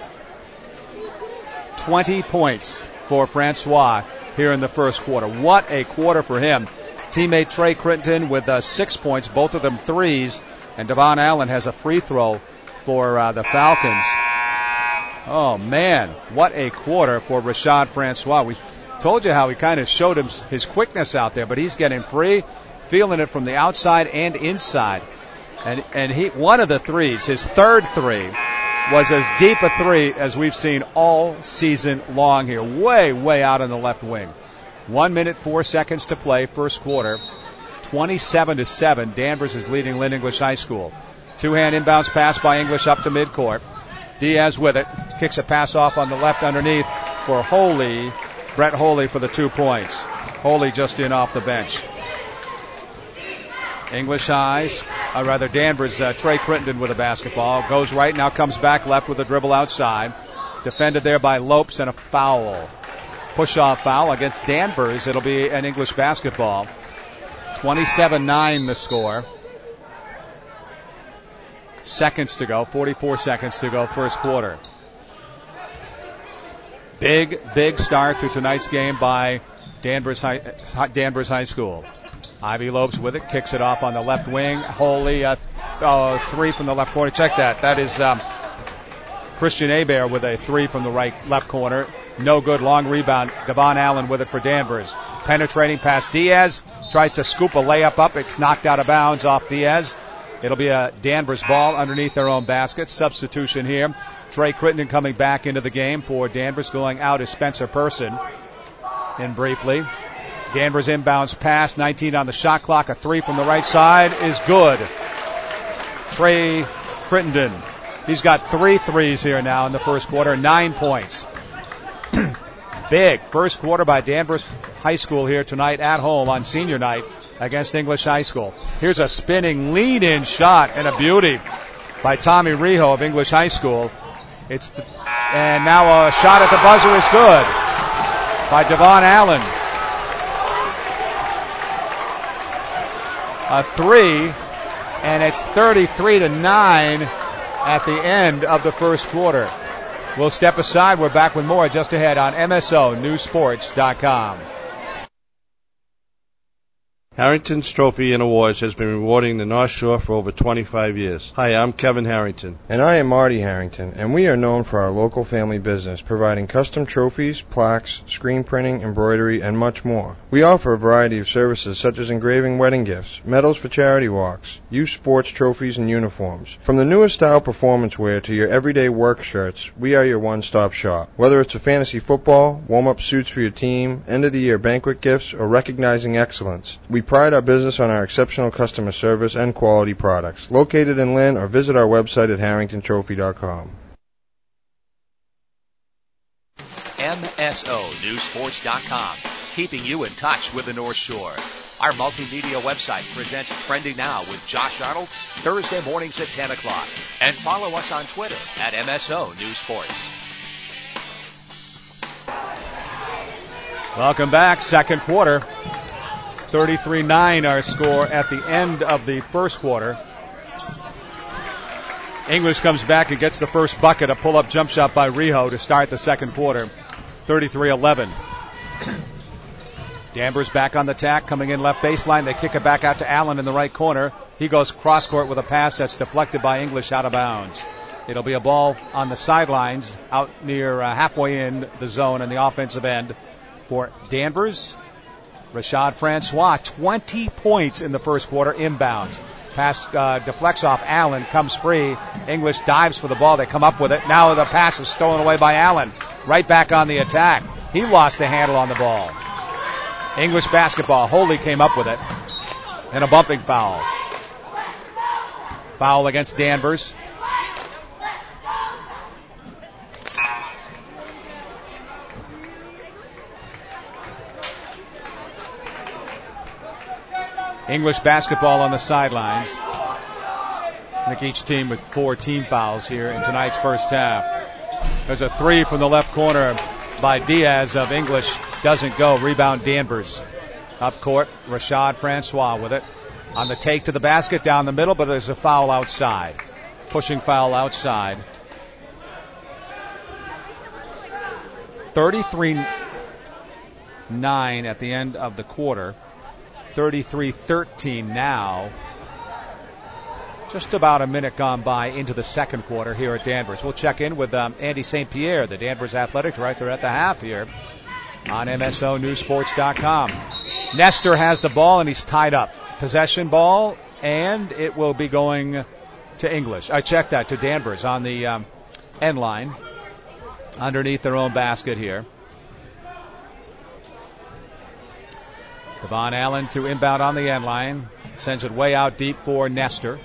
20 points for Francois here in the first quarter. What a quarter for him. Teammate Trey Crittenden with 6 points, both of them threes, and Devon Allen has a free throw for the Falcons. Oh, man, what a quarter for Rashad Francois. We told you how he kind of showed him his quickness out there, but he's getting free, feeling it from the outside and inside. And he, one of the threes, his third three, was as deep a three as we've seen all season long here, way out on the left wing. 1 minute, 4 seconds to play, first quarter. 27-7. Danvers is leading Lynn English High School. Two-hand inbounds pass by English up to midcourt. Diaz with it. Kicks a pass off on the left underneath for Holy. Brett Holy for the 2 points. Holy just in off the bench. Danvers, Trey Crittenden with a basketball. Goes right, now comes back left with a dribble outside. Defended there by Lopes and a foul. Push-off foul against Danvers. It'll be an English basketball. 27-9 the score. Seconds to go, 44 seconds to go, first quarter. Big start to tonight's game by Danvers High School. Ivy Lopes with it, kicks it off on the left wing. Holy, 3 from the left corner. Check that. That is Christian Hebert with a 3 from the left corner. No good, long rebound. Devon Allen with it for Danvers. Penetrating past Diaz. Tries to scoop a layup up. It's knocked out of bounds off Diaz. It'll be a Danvers ball underneath their own basket. Substitution here. Trey Crittenden coming back into the game for Danvers. Going out is Spencer Person in briefly. Danvers inbounds pass. 19 on the shot clock. A 3 from the right side is good. Trey Crittenden. He's got 3 threes here now in the first quarter. 9 points. Big first quarter by Danvers High School here tonight at home on senior night against English High School. Here's a spinning lead-in shot and a beauty by Tommy Rijo of English High School. And now a shot at the buzzer is good by Devon Allen. A 3, and it's 33-9 at the end of the first quarter. We'll step aside. We're back with more just ahead on MSONewsports.com. Harrington's Trophy and Awards has been rewarding the North Shore for over 25 years. Hi, I'm Kevin Harrington. And I am Marty Harrington, and we are known for our local family business, providing custom trophies, plaques, screen printing, embroidery, and much more. We offer a variety of services such as engraving wedding gifts, medals for charity walks, youth sports trophies, and uniforms. From the newest style performance wear to your everyday work shirts, we are your one-stop shop. Whether it's a fantasy football, warm-up suits for your team, end-of-the-year banquet gifts, or recognizing excellence, we pride our business on our exceptional customer service and quality products. Located in Lynn, or visit our website at harringtontrophy.com. MSONewsports.com, keeping you in touch with the North Shore. Our multimedia website presents Trending Now with Josh Arnold, Thursday mornings at 10 o'clock. And follow us on Twitter at MSO News Sports. Welcome back, second quarter. 33-9 our score at the end of the first quarter. English comes back and gets the first bucket, a pull-up jump shot by Rijo to start the second quarter. 33-11. Danvers back on the tack, coming in left baseline. They kick it back out to Allen in the right corner. He goes cross-court with a pass that's deflected by English out of bounds. It'll be a ball on the sidelines out near halfway in the zone in the offensive end for Danvers. Rashad Francois, 20 points in the first quarter, inbounds. Pass deflects off Allen, comes free. English dives for the ball. They come up with it. Now the pass is stolen away by Allen. Right back on the attack. He lost the handle on the ball. English basketball. Holy came up with it. And a bumping foul. Foul against Danvers. English basketball on the sidelines. I think each team with 4 team fouls here in tonight's first half. There's a 3 from the left corner by Diaz of English. Doesn't go. Rebound Danvers. Up court, Rashad Francois with it. On the take to the basket down the middle, but there's a foul outside. Pushing foul outside. 33-9 at the end of the quarter. 33-13 now. Just about a minute gone by into the second quarter here at Danvers. We'll check in with Andy St. Pierre, the Danvers athletic director at the half here on MSONewsports.com. Nestor has the ball and he's tied up. Possession ball, and it will be going to English. I checked that to Danvers on the end line underneath their own basket here. Devon Allen to inbound on the end line. Sends it way out deep for Nestor.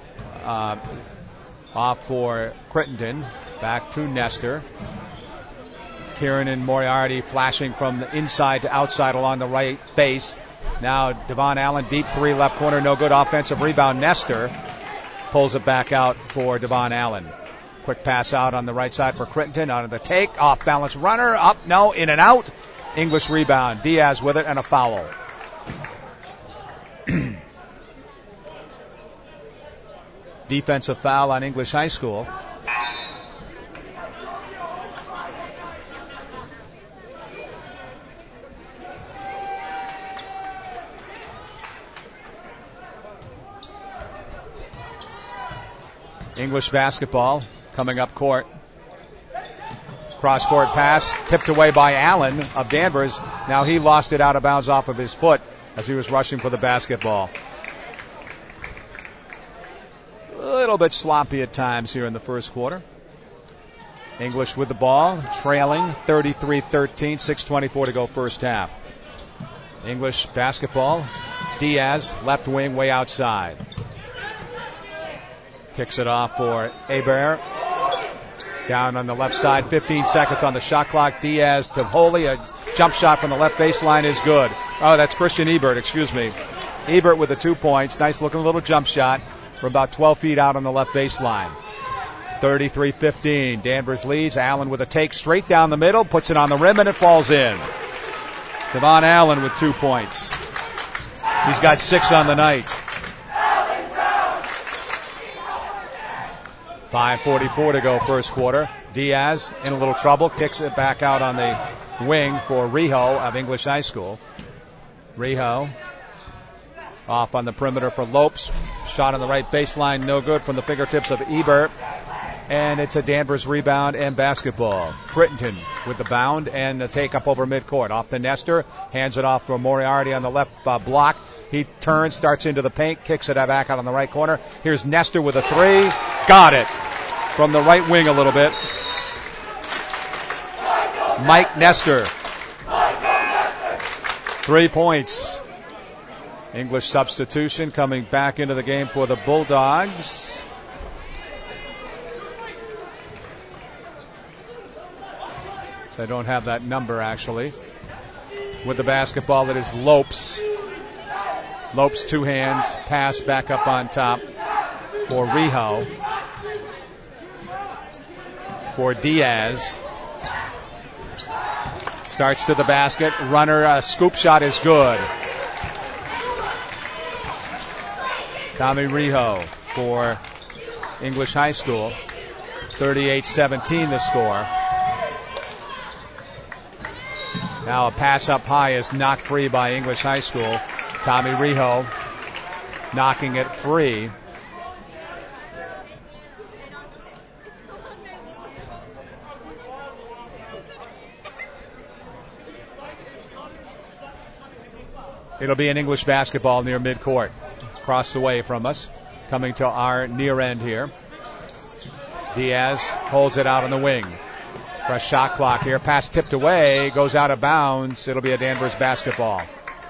Off for Crittenden. Back to Nestor. Kieran and Moriarty flashing from the inside to outside along the right base. Now Devon Allen, deep 3, left corner, no good. Offensive rebound. Nestor pulls it back out for Devon Allen. Quick pass out on the right side for Crittenden. On the take, off balance runner, up, no, in and out. English rebound. Diaz with it and a foul. Defensive foul on English High School. English basketball coming up court. Cross-court pass tipped away by Allen of Danvers. Now he lost it out of bounds off of his foot as he was rushing for the basketball. A little bit sloppy at times here in the first quarter. English with the ball, trailing 33-13, 6:24 to go first half. English basketball. Diaz, left wing, way outside. Kicks it off for Hebert. Down on the left side, 15 seconds on the shot clock. Diaz to Holy, a jump shot from the left baseline is good. Oh, that's Christian Ebert, excuse me. Ebert with the 2 points. Nice looking little jump shot from about 12 feet out on the left baseline. 33-15. Danvers leads. Allen with a take straight down the middle, puts it on the rim, and it falls in. Devon Allen with 2 points. He's got 6 on the night. 5:44 to go first quarter. Diaz in a little trouble, kicks it back out on the wing for Rijo of English High School. Rijo off on the perimeter for Lopes. Shot on the right baseline, no good from the fingertips of Ebert. And it's a Danvers rebound and basketball. Crittenden with the bound and the take up over midcourt. Off the Nestor, hands it off for Moriarty on the left block. He turns, starts into the paint, kicks it back out on the right corner. Here's Nestor with a 3. Got it. From the right wing a little bit. Mike Nestor. 3 points. English substitution coming back into the game for the Bulldogs. So I don't have that number actually. With the basketball, it is Lopes. Lopes, 2 hands, pass back up on top for Rijo. For Diaz. Starts to the basket. Runner, scoop shot is good. Tommy Rijo for English High School. 38-17 the score. Now a pass up high is knocked free by English High School. Tommy Rijo knocking it free. It'll be an English basketball near midcourt. Across the way from us. Coming to our near end here. Diaz holds it out on the wing. Fresh shot clock here. Pass tipped away. Goes out of bounds. It'll be a Danvers basketball.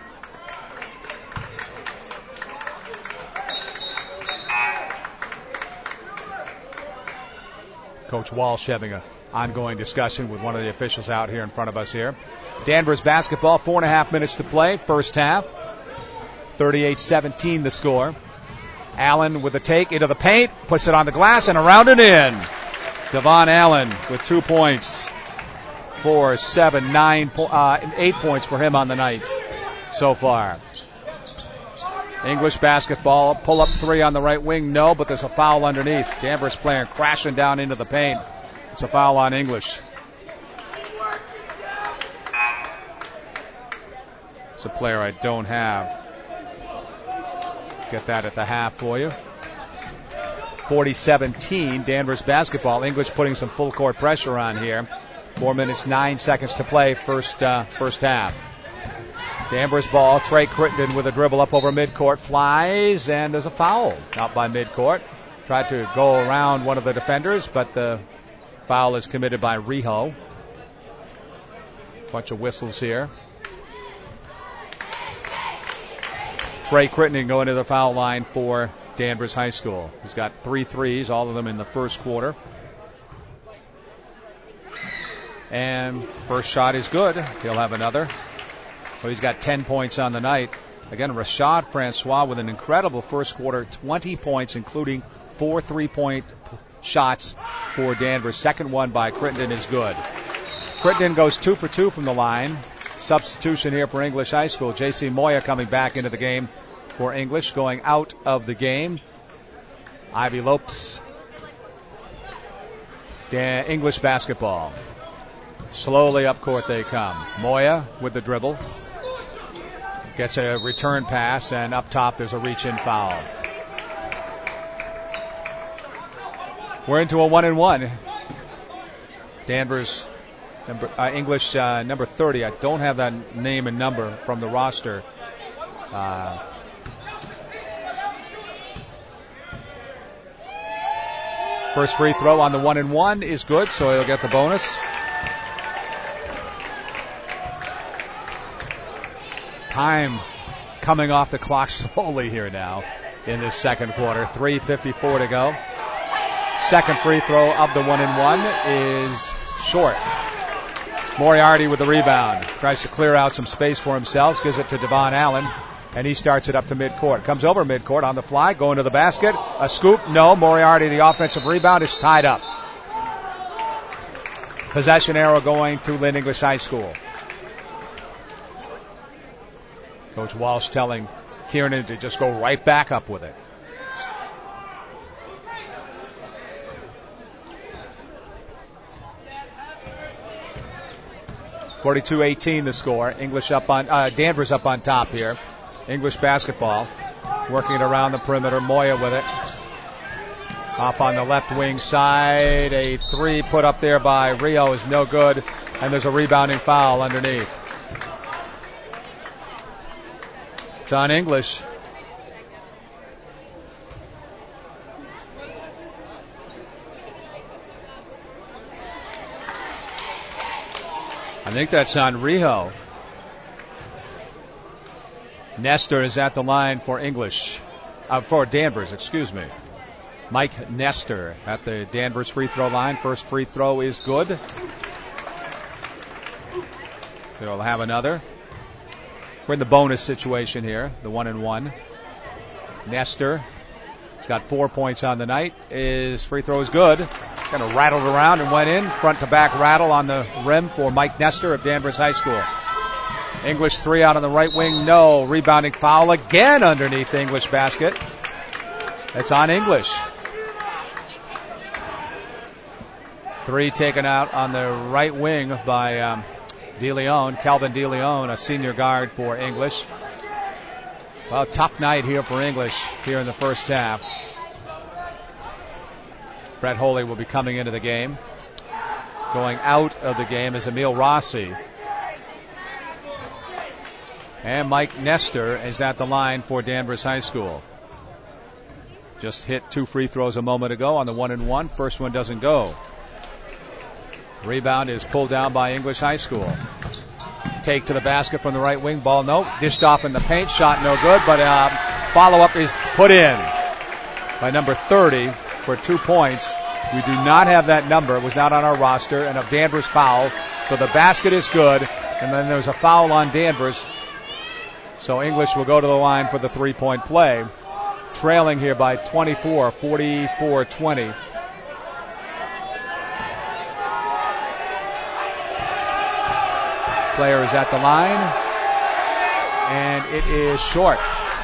Coach Walsh having an ongoing discussion with one of the officials out here in front of us here. Danvers basketball, 4.5 minutes to play. First half. 38-17 the score. Allen with the take into the paint, puts it on the glass and around and in. Devon Allen with 2 points. 4, 7, 9, 8 points for him on the night so far. English basketball, pull up three on the right wing, no, but there's a foul underneath. Danvers player crashing down into the paint. It's a foul on English. It's a player I don't have. Get that at the half for you. 40-17, Danvers basketball. English putting some full court pressure on here. 4 minutes, 9 seconds to play, first half. Danvers ball, Trey Crittenden with a dribble up over midcourt, flies, and there's a foul out by midcourt. Tried to go around one of the defenders, but the foul is committed by Riho. Bunch of whistles here. Trey Crittenden going to the foul line for Danvers High School. He's got 3 threes, all of them in the first quarter. And first shot is good. He'll have another. So he's got 10 points on the night. Again, Rashad Francois with an incredible first quarter, 20 points, including 4 3-point shots for Danvers. Second one by Crittenden is good. Crittenden goes 2 for 2 from the line. Substitution here for English High School. J.C. Moya coming back into the game for English, going out of the game. Ivy Lopes. English basketball. Slowly up court they come. Moya with the dribble. Gets a return pass, and up top there's a reach-in foul. We're into a 1-and-1. Danvers, English number 30. I don't have that name and number from the roster. First free throw on the 1-and-1 is good, so he'll get the bonus. Time coming off the clock slowly here now in this second quarter. 3:54 to go. Second free throw of the 1-and-1 is short. Moriarty with the rebound. Tries to clear out some space for himself. Gives it to Devon Allen, and he starts it up to midcourt. Comes over midcourt on the fly, going to the basket. A scoop, no. Moriarty, the offensive rebound, is tied up. Possession arrow going to Lynn English High School. Coach Walsh telling Kiernan to just go right back up with it. (42-18) the score. Danvers up on top here. English basketball working it around the perimeter. Moya with it. Off on the left wing side. A three put up there by Rio is no good, and there's a rebounding foul underneath. It's on English. I think that's on Riho. Nestor is at the line for for Danvers, excuse me. Mike Nestor at the Danvers free throw line. First free throw is good. They'll have another. We're in the bonus situation here, the 1-and-1. Nestor, he's got 4 points on the night. His free throw is good. Kind of rattled around and went in. Front to back rattle on the rim for Mike Nestor of Danvers High School. English three out on the right wing, no. Rebounding foul again underneath the English basket. It's on English. Three taken out on the right wing by DeLeon, Calvin DeLeon, a senior guard for English. Well, tough night here for English here in the first half. Brett Holy will be coming into the game. Going out of the game is Emil Rossi. And Mike Nestor is at the line for Danvers High School. Just hit 2 free throws a moment ago on the 1-and-1. First one doesn't go. Rebound is pulled down by English High School. Take to the basket from the right wing. Ball no. Dished off in the paint. Shot no good, but follow-up is put in by number 30 for 2 points. We do not have that number. It was not on our roster. And a Danvers foul. So the basket is good. And then there's a foul on Danvers. So English will go to the line for the 3-point play, trailing here by 24, 44-20. Player is at the line, and it is short.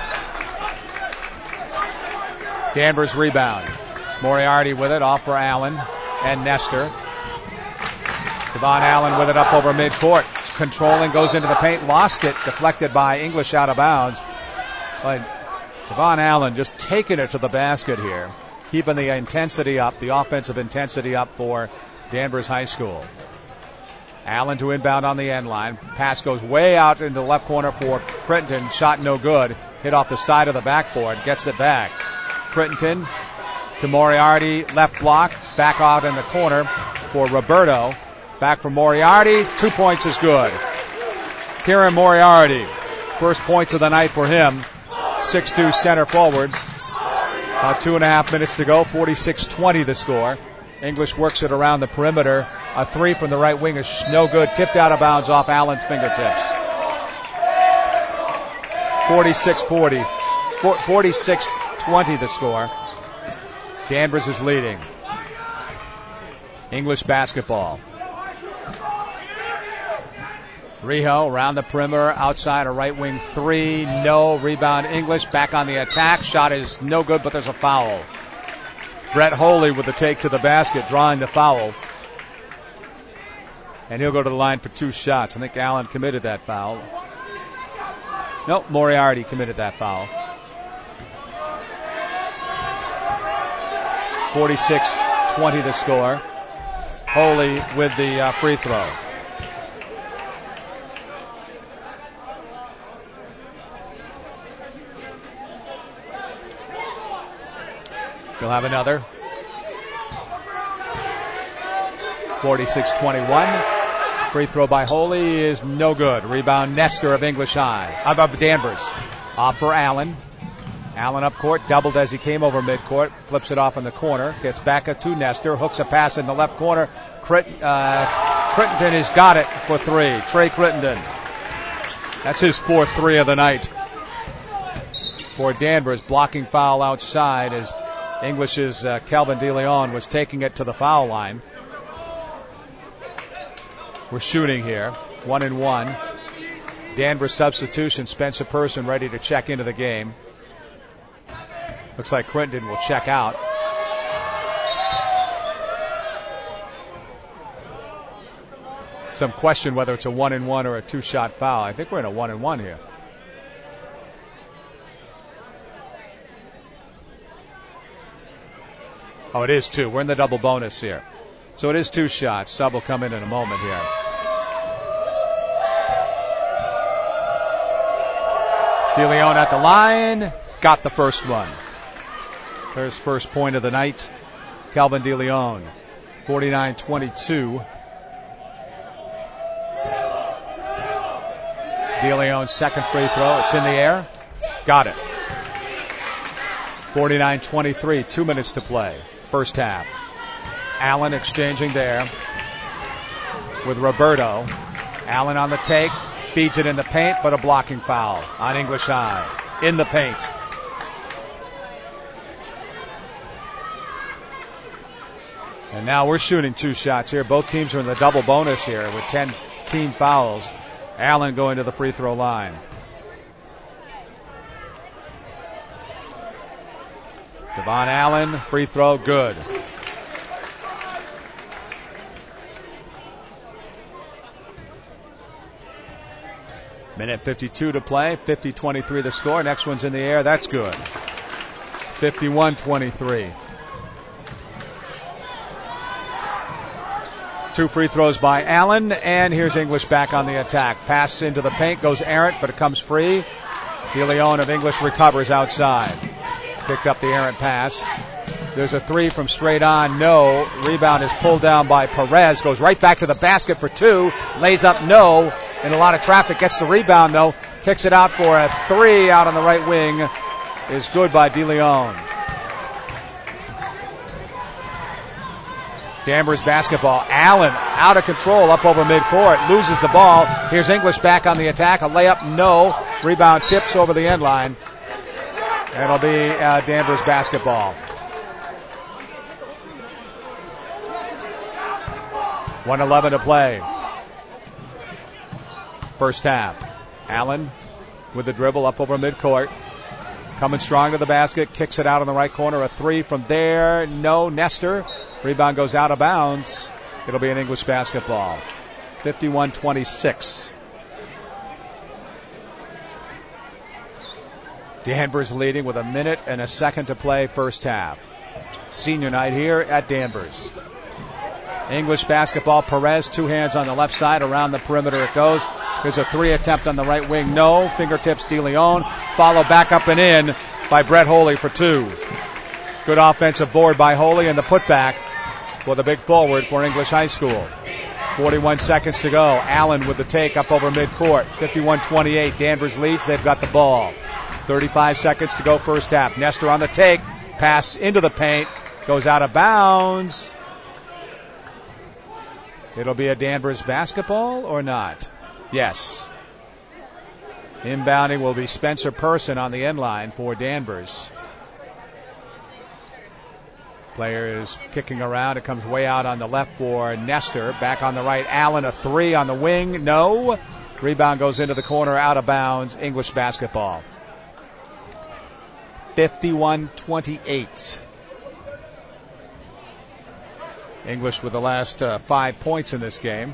Danvers rebound. Moriarty with it, off for Allen and Nestor. Devon Allen with it up over midcourt. Controlling, goes into the paint, lost it, deflected by English out of bounds. But Devon Allen just taking it to the basket here, keeping the intensity up, the offensive intensity up for Danvers High School. Allen to inbound on the end line. Pass goes way out into the left corner for Crittenden. Shot no good. Hit off the side of the backboard. Gets it back. Crittenden to Moriarty. Left block. Back out in the corner for Roberto. Back for Moriarty. 2 points is good. Kieran Moriarty. First points of the night for him. 6'2" center forward. About 2.5 minutes to go. 46-20 the score. English works it around the perimeter. A three from the right wing is no good. Tipped out of bounds off Allen's fingertips. 46-40. 46-20 the score. Danvers is leading. English basketball. Rijo around the perimeter, outside a right wing three. No. Rebound English. Back on the attack. Shot is no good, but there's a foul. Brett Holy with the take to the basket, drawing the foul. And he'll go to the line for 2 shots. I think Allen committed that foul. Nope, Moriarty committed that foul. 46-20 the score. Holy with the free throw. He'll have another. 46-21. Free throw by Holy is no good. Rebound Nestor of English High. Of Danvers. Off for Allen. Allen up court, doubled as he came over midcourt. Flips it off in the corner. Gets back to Nestor. Hooks a pass in the left corner. Crittenden has got it for 3. Trey Crittenden. That's his 4th 3 of the night. For Danvers, blocking foul outside as English's Calvin DeLeon was taking it to the foul line. We're shooting here. 1-1. Danvers substitution. Spencer Person ready to check into the game. Looks like Crittenden will check out. Some question whether it's a 1-1 or a 2-shot foul. I think we're in a 1-1 here. Oh, it is 2. We're in the double bonus here. So it is 2 shots. Sub will come in a moment here. DeLeon at the line. Got the first one. There's first point of the night. Calvin DeLeon. 49-22. DeLeon's second free throw. It's in the air. Got it. 49-23. 2 minutes to play. First half. Allen exchanging there with Roberto. Allen on the take. Feeds it in the paint, but a blocking foul on English High. In the paint. And now we're shooting 2 shots here. Both teams are in the double bonus here with 10 team fouls. Allen going to the free throw line. Devon Allen, free throw, good. Minute 52 to play, 50-23 the score. Next one's in the air, that's good. 51-23. 2 free throws by Allen, and here's English back on the attack. Pass into the paint, goes errant, but it comes free. DeLeon of English recovers outside. Picked up the errant pass. There's a 3 from straight on, no. Rebound is pulled down by Perez, goes right back to the basket for 2. Lays up, no. In a lot of traffic, gets the rebound though. Kicks it out for a 3 out on the right wing. Is good by DeLeon. Danvers basketball. Allen out of control up over midcourt. Loses the ball. Here's English back on the attack. A layup, no. Rebound tips over the end line. It'll be Danvers basketball. 1:11 to play. First half. Allen with the dribble up over midcourt. Coming strong to the basket. Kicks it out in the right corner. A three from there. No. Nestor. Rebound goes out of bounds. It'll be an English basketball. 51-26. Danvers leading with a minute and a second to play first half. Senior night here at Danvers. English basketball. Perez, two hands on the left side. Around the perimeter it goes. There's a three attempt on the right wing. No. Fingertips DeLeon. Follow back up and in by Brett Holy for two. Good offensive board by Holy and the putback for the big forward for English High School. 41 seconds to go. Allen with the take up over midcourt. 51-28. Danvers leads. They've got the ball. 35 seconds to go first half. Nestor on the take. Pass into the paint. Goes out of bounds. It'll be a Danvers basketball or not? Yes. Inbounding will be Spencer Person on the end line for Danvers. Player is kicking around. It comes way out on the left for Nestor. Back on the right. Allen, a three on the wing. No. Rebound goes into the corner, out of bounds. English basketball. 51-28. English with the last 5 points in this game.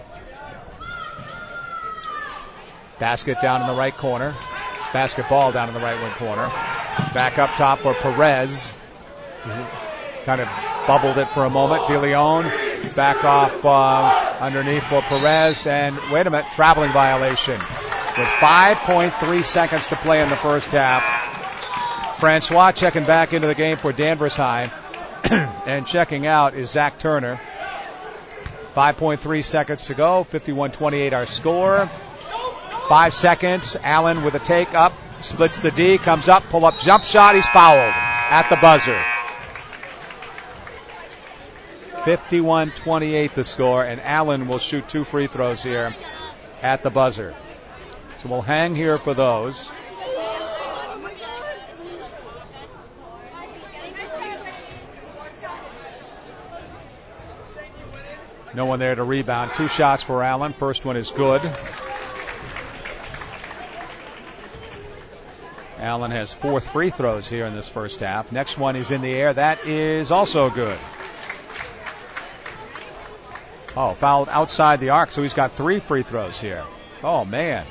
Basket down in the right corner. Basketball down in the right wing corner. Back up top for Perez. Kind of bubbled it for a moment. DeLeon back off underneath for Perez. And wait a minute, traveling violation. With 5.3 seconds to play in the first half. Francois checking back into the game for Danvers High. And checking out is Zach Turner. 5.3 seconds to go. 51-28 our score. 5 seconds. Allen with a take up. Splits the D. Comes up. Pull up jump shot. He's fouled at the buzzer. 51-28 the score. And Allen will shoot 2 free throws here at the buzzer. So we'll hang here for those. No one there to rebound. 2 shots for Allen. First one is good. Allen has 4 free throws here in this first half. Next one is in the air. That is also good. Oh, fouled outside the arc, so he's got 3 free throws here. Oh, man.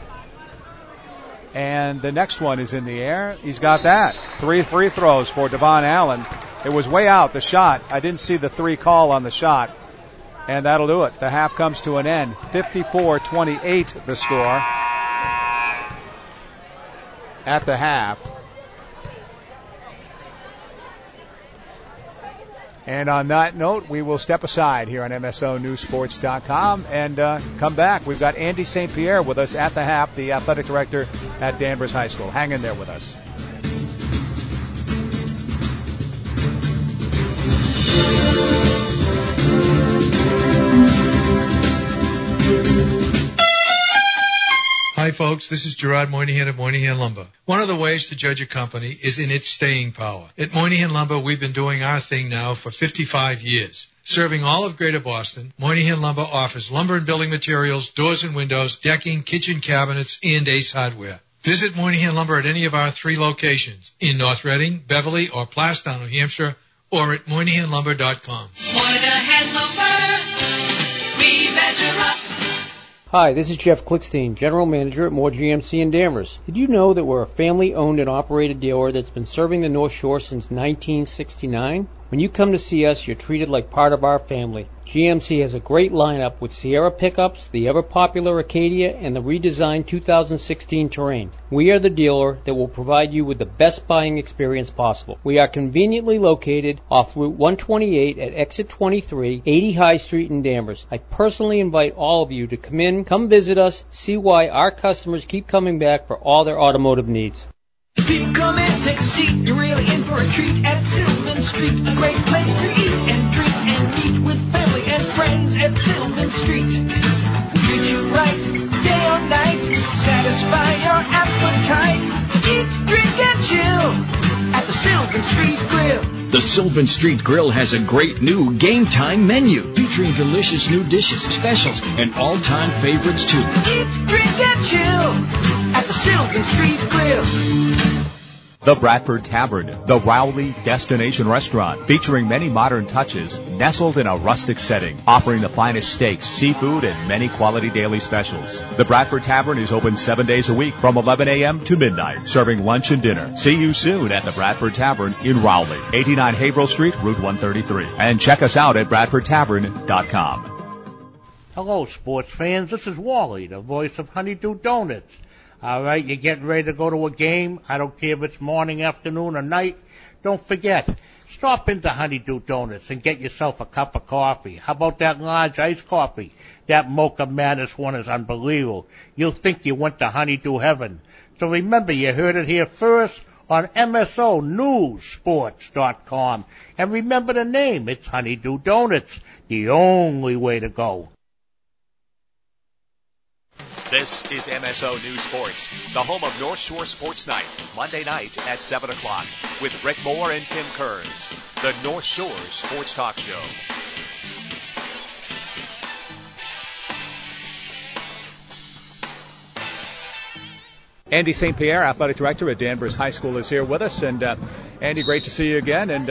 And the next one is in the air. He's got that. 3 free throws for Devon Allen. It was way out, the shot. I didn't see the 3 call on the shot. And that'll do it. The half comes to an end. 54-28 the score at the half. And on that note, we will step aside here on MSONewsSports.com and come back. We've got Andy St. Pierre with us at the half, the athletic director at Danvers High School. Hang in there with us. Hi, folks. This is Gerard Moynihan of Moynihan Lumber. One of the ways to judge a company is in its staying power. At Moynihan Lumber, we've been doing our thing now for 55 years. Serving all of Greater Boston, Moynihan Lumber offers lumber and building materials, doors and windows, decking, kitchen cabinets, and Ace Hardware. Visit Moynihan Lumber at any of our 3 locations in North Reading, Beverly, or Plastown, New Hampshire, or at MoynihanLumber.com. Moynihan Lumber, we measure up. Hi, this is Jeff Klickstein, General Manager at Moore GMC in Danvers. Did you know that we're a family-owned and operated dealer that's been serving the North Shore since 1969? When you come to see us, you're treated like part of our family. GMC has a great lineup with Sierra pickups, the ever-popular Acadia, and the redesigned 2016 Terrain. We are the dealer that will provide you with the best buying experience possible. We are conveniently located off Route 128 at Exit 23, 80 High Street in Danvers. I personally invite all of you to come visit us, see why our customers keep coming back for all their automotive needs. People come in, take a seat, you're really in for a treat at Sylvan Street. A great place to eat and drink and meet with family. friends at Sylvan Street. Treat you right, day or night, satisfy your appetite. Eat, drink, and chill at the Sylvan Street Grill. The Sylvan Street Grill has a great new game time menu featuring delicious new dishes, specials, and all-time favorites too. Eat, drink, and chill at the Sylvan Street Grill. The Bradford Tavern, the Rowley destination restaurant, featuring many modern touches, nestled in a rustic setting, offering the finest steaks, seafood, and many quality daily specials. The Bradford Tavern is open 7 days a week from 11 a.m. to midnight, serving lunch and dinner. See you soon at the Bradford Tavern in Rowley, 89 Haverhill Street, Route 133. And check us out at BradfordTavern.com. Hello, sports fans. This is Wally, the voice of Honeydew Donuts. All right, you're getting ready to go to a game. I don't care if it's morning, afternoon, or night. Don't forget, stop into Honeydew Donuts and get yourself a cup of coffee. How about that large iced coffee? That Mocha Madness one is unbelievable. You'll think you went to Honeydew Heaven. So remember, you heard it here first on MSONewsSports.com. And remember the name. It's Honeydew Donuts, the only way to go. This is MSO News Sports, the home of North Shore Sports Night, Monday night at 7 o'clock, with Rick Moore and Tim Kearns, the North Shore Sports Talk Show. Andy St. Pierre, Athletic Director at Danvers High School, is here with us. And Andy, great to see you again. And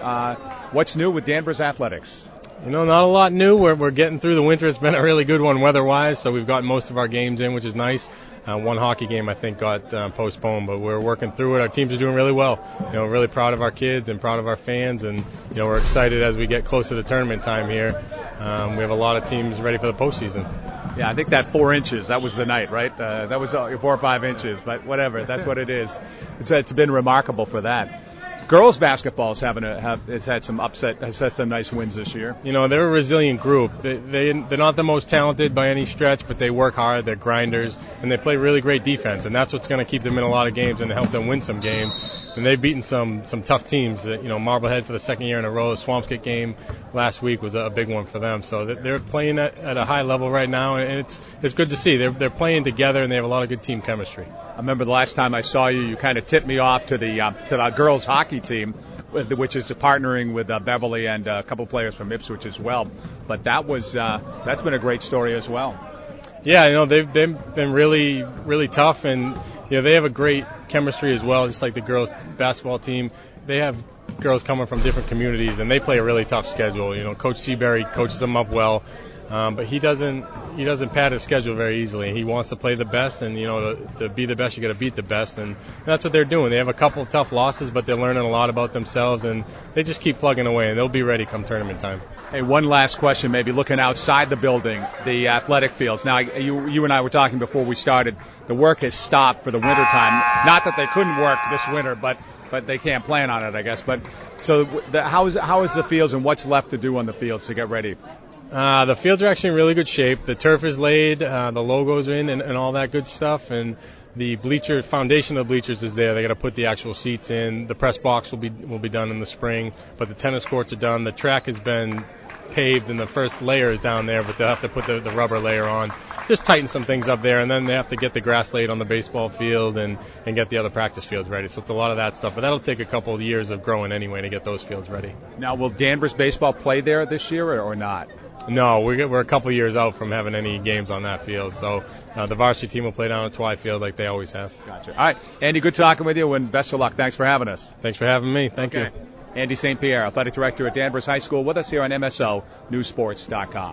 what's new with Danvers Athletics? You know, not a lot new. We're getting through the winter. It's been a really good one weather-wise, so we've gotten most of our games in, which is nice. One hockey game, I think, got postponed, but we're working through it. Our teams are doing really well. You know, really proud of our kids and proud of our fans, and you know, we're excited as we get closer to tournament time here. We have a lot of teams ready for the postseason. Yeah, I think that 4 inches, that was the night, right? That was 4 or 5 inches, but whatever, that's what it is. It's been remarkable for that. Girls basketball has had some nice wins this year. You know, they're a resilient group. They're not the most talented by any stretch, but they work hard, they're grinders, and they play really great defense, and that's what's going to keep them in a lot of games and help them win some games. And they've beaten some tough teams. You know, Marblehead for the second year in a row. The Swampscott game last week was a big one for them. So they're playing at a high level right now, and it's good to see. They're playing together, and they have a lot of good team chemistry. I remember the last time I saw you, you kind of tipped me off to the girls hockey team, which is partnering with Beverly and a couple players from Ipswich as well. But that's been a great story as well. Yeah, you know, they've been really, really tough, and you know, they have a great chemistry as well, just like the girls basketball team. They have girls coming from different communities, and they play a really tough schedule. You know, Coach Seabury coaches them up well, but he doesn't pad his schedule very easily. He wants to play the best, and you know, to be the best, you got to beat the best, and that's what they're doing. They have a couple of tough losses, but they're learning a lot about themselves, and they just keep plugging away, and they'll be ready come tournament time. Hey, one last question, maybe looking outside the building, the athletic fields. Now, you and I were talking before we started. The work has stopped for the winter time. Not that they couldn't work this winter, but they can't plan on it, I guess. But so, how is the fields, and what's left to do on the fields to get ready? The fields are actually in really good shape. The turf is laid, the logos are in, and all that good stuff. And the foundation of the bleachers is there. They got to put the actual seats in. The press box will be done in the spring, but the tennis courts are done. The track has been paved, and the first layer is down there, but they'll have to put the rubber layer on. Just tighten some things up there, and then they have to get the grass laid on the baseball field and get the other practice fields ready. So it's a lot of that stuff, but that'll take a couple of years of growing anyway to get those fields ready. Now, will Danvers baseball play there this year or not? No, we're a couple of years out from having any games on that field. So the varsity team will play down at Twy Field like they always have. Gotcha. All right, Andy, good talking with you, and best of luck. Thanks for having us. Thanks for having me. Thank you. Andy St. Pierre, Athletic Director at Danvers High School, with us here on MSONewsSports.com.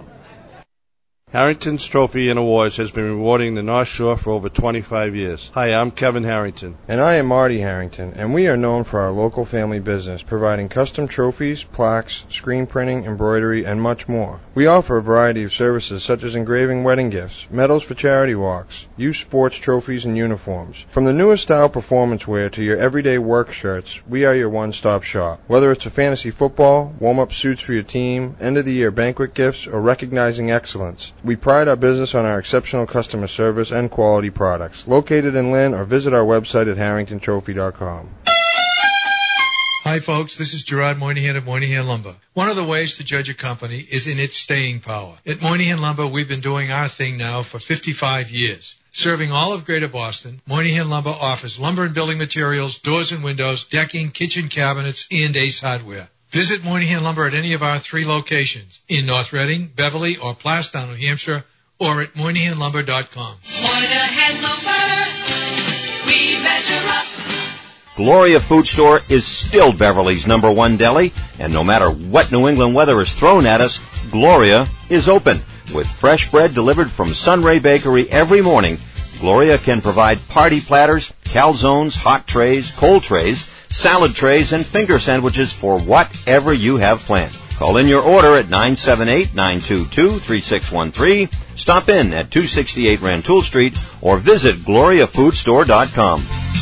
Harrington's Trophy and Awards has been rewarding the North Shore for over 25 years. Hi, I'm Kevin Harrington. And I am Marty Harrington, and we are known for our local family business, providing custom trophies, plaques, screen printing, embroidery, and much more. We offer a variety of services such as engraving wedding gifts, medals for charity walks, youth sports trophies, and uniforms. From the newest style performance wear to your everyday work shirts, we are your one-stop shop. Whether it's a fantasy football, warm-up suits for your team, end-of-the-year banquet gifts, or recognizing excellence, we pride our business on our exceptional customer service and quality products. Located in Lynn, or visit our website at harringtontrophy.com. Hi, Hi, folks. This is Gerard Moynihan of Moynihan Lumber. One of the ways to judge a company is in its staying power. At Moynihan Lumber, we've been doing our thing now for 55 years. Serving all of Greater Boston, Moynihan Lumber offers lumber and building materials, doors and windows, decking, kitchen cabinets, and Ace Hardware. Visit Moynihan Lumber at any of our 3 locations in North Reading, Beverly, or Plastown, New Hampshire, or at MoynihanLumber.com. Moynihan Lumber, we measure up. Gloria Food Store is still Beverly's #1 deli, and no matter what New England weather is thrown at us, Gloria is open. With fresh bread delivered from Sunray Bakery every morning, Gloria can provide party platters, calzones, hot trays, cold trays, salad trays, and finger sandwiches for whatever you have planned. Call in your order at 978-922-3613, stop in at 268 Rantoul Street, or visit GloriaFoodStore.com.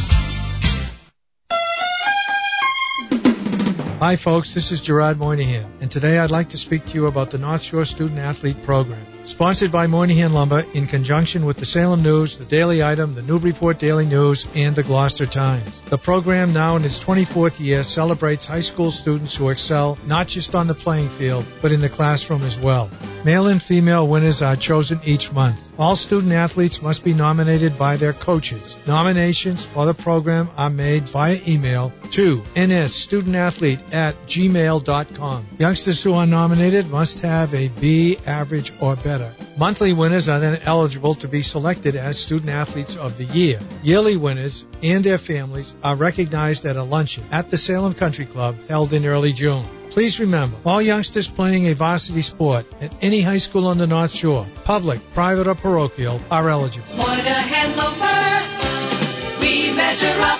Hi, folks. This is Gerard Moynihan, and today I'd like to speak to you about the North Shore Student Athlete Program. Sponsored by Moynihan Lumber in conjunction with the Salem News, the Daily Item, the Newburyport Daily News, and the Gloucester Times. The program, now in its 24th year, celebrates high school students who excel not just on the playing field, but in the classroom as well. Male and female winners are chosen each month. All student athletes must be nominated by their coaches. Nominations for the program are made via email to nsstudentathlete@gmail.com. Youngsters who are nominated must have a B average or better. Monthly winners are then eligible to be selected as Student Athletes of the Year. Yearly winners and their families are recognized at a luncheon at the Salem Country Club held in early June. Please remember, all youngsters playing a varsity sport at any high school on the North Shore, public, private, or parochial, are eligible. Moynihan Lumber, we measure up.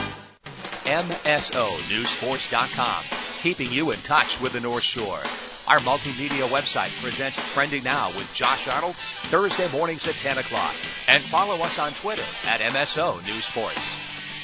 MSONewsports.com, keeping you in touch with the North Shore. Our multimedia website presents Trending Now with Josh Arnold, Thursday mornings at 10 o'clock. And follow us on Twitter at MSO News Sports.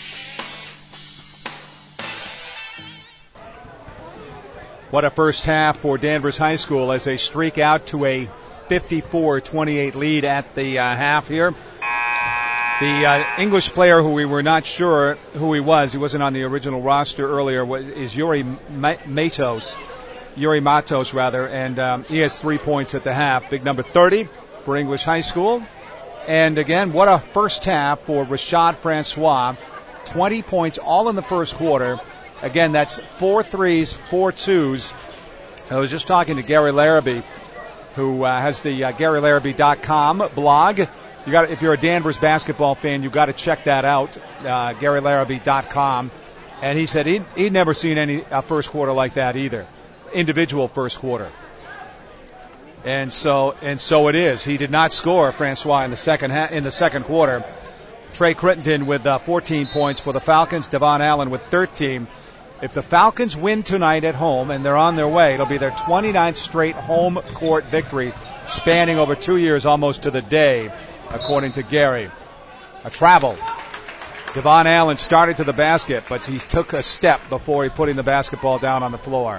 What a first half for Danvers High School as they streak out to a 54-28 lead at the half here. The English player who we were not sure who he wasn't on the original roster earlier, is Yuri Matos, and he has 3 points at the half. Big number 30 for English High School. And again, what a first half for Rashad Francois. 20 points all in the first quarter. Again, that's 4 threes, 4 twos. I was just talking to Gary Larrabee, who has the GaryLarrabee.com blog. If you're a Danvers basketball fan, you've got to check that out, GaryLarrabee.com. And he said he'd never seen any first quarter like that either, individual first quarter. And so it is. He did not score, Francois, in the second quarter. Trey Crittenden with 14 points for the Falcons. Devon Allen with 13. If the Falcons win tonight at home, and they're on their way, it'll be their 29th straight home court victory, spanning over 2 years almost to the day, according to Gary. A travel. Devon Allen started to the basket, but he took a step before he putting the basketball down on the floor.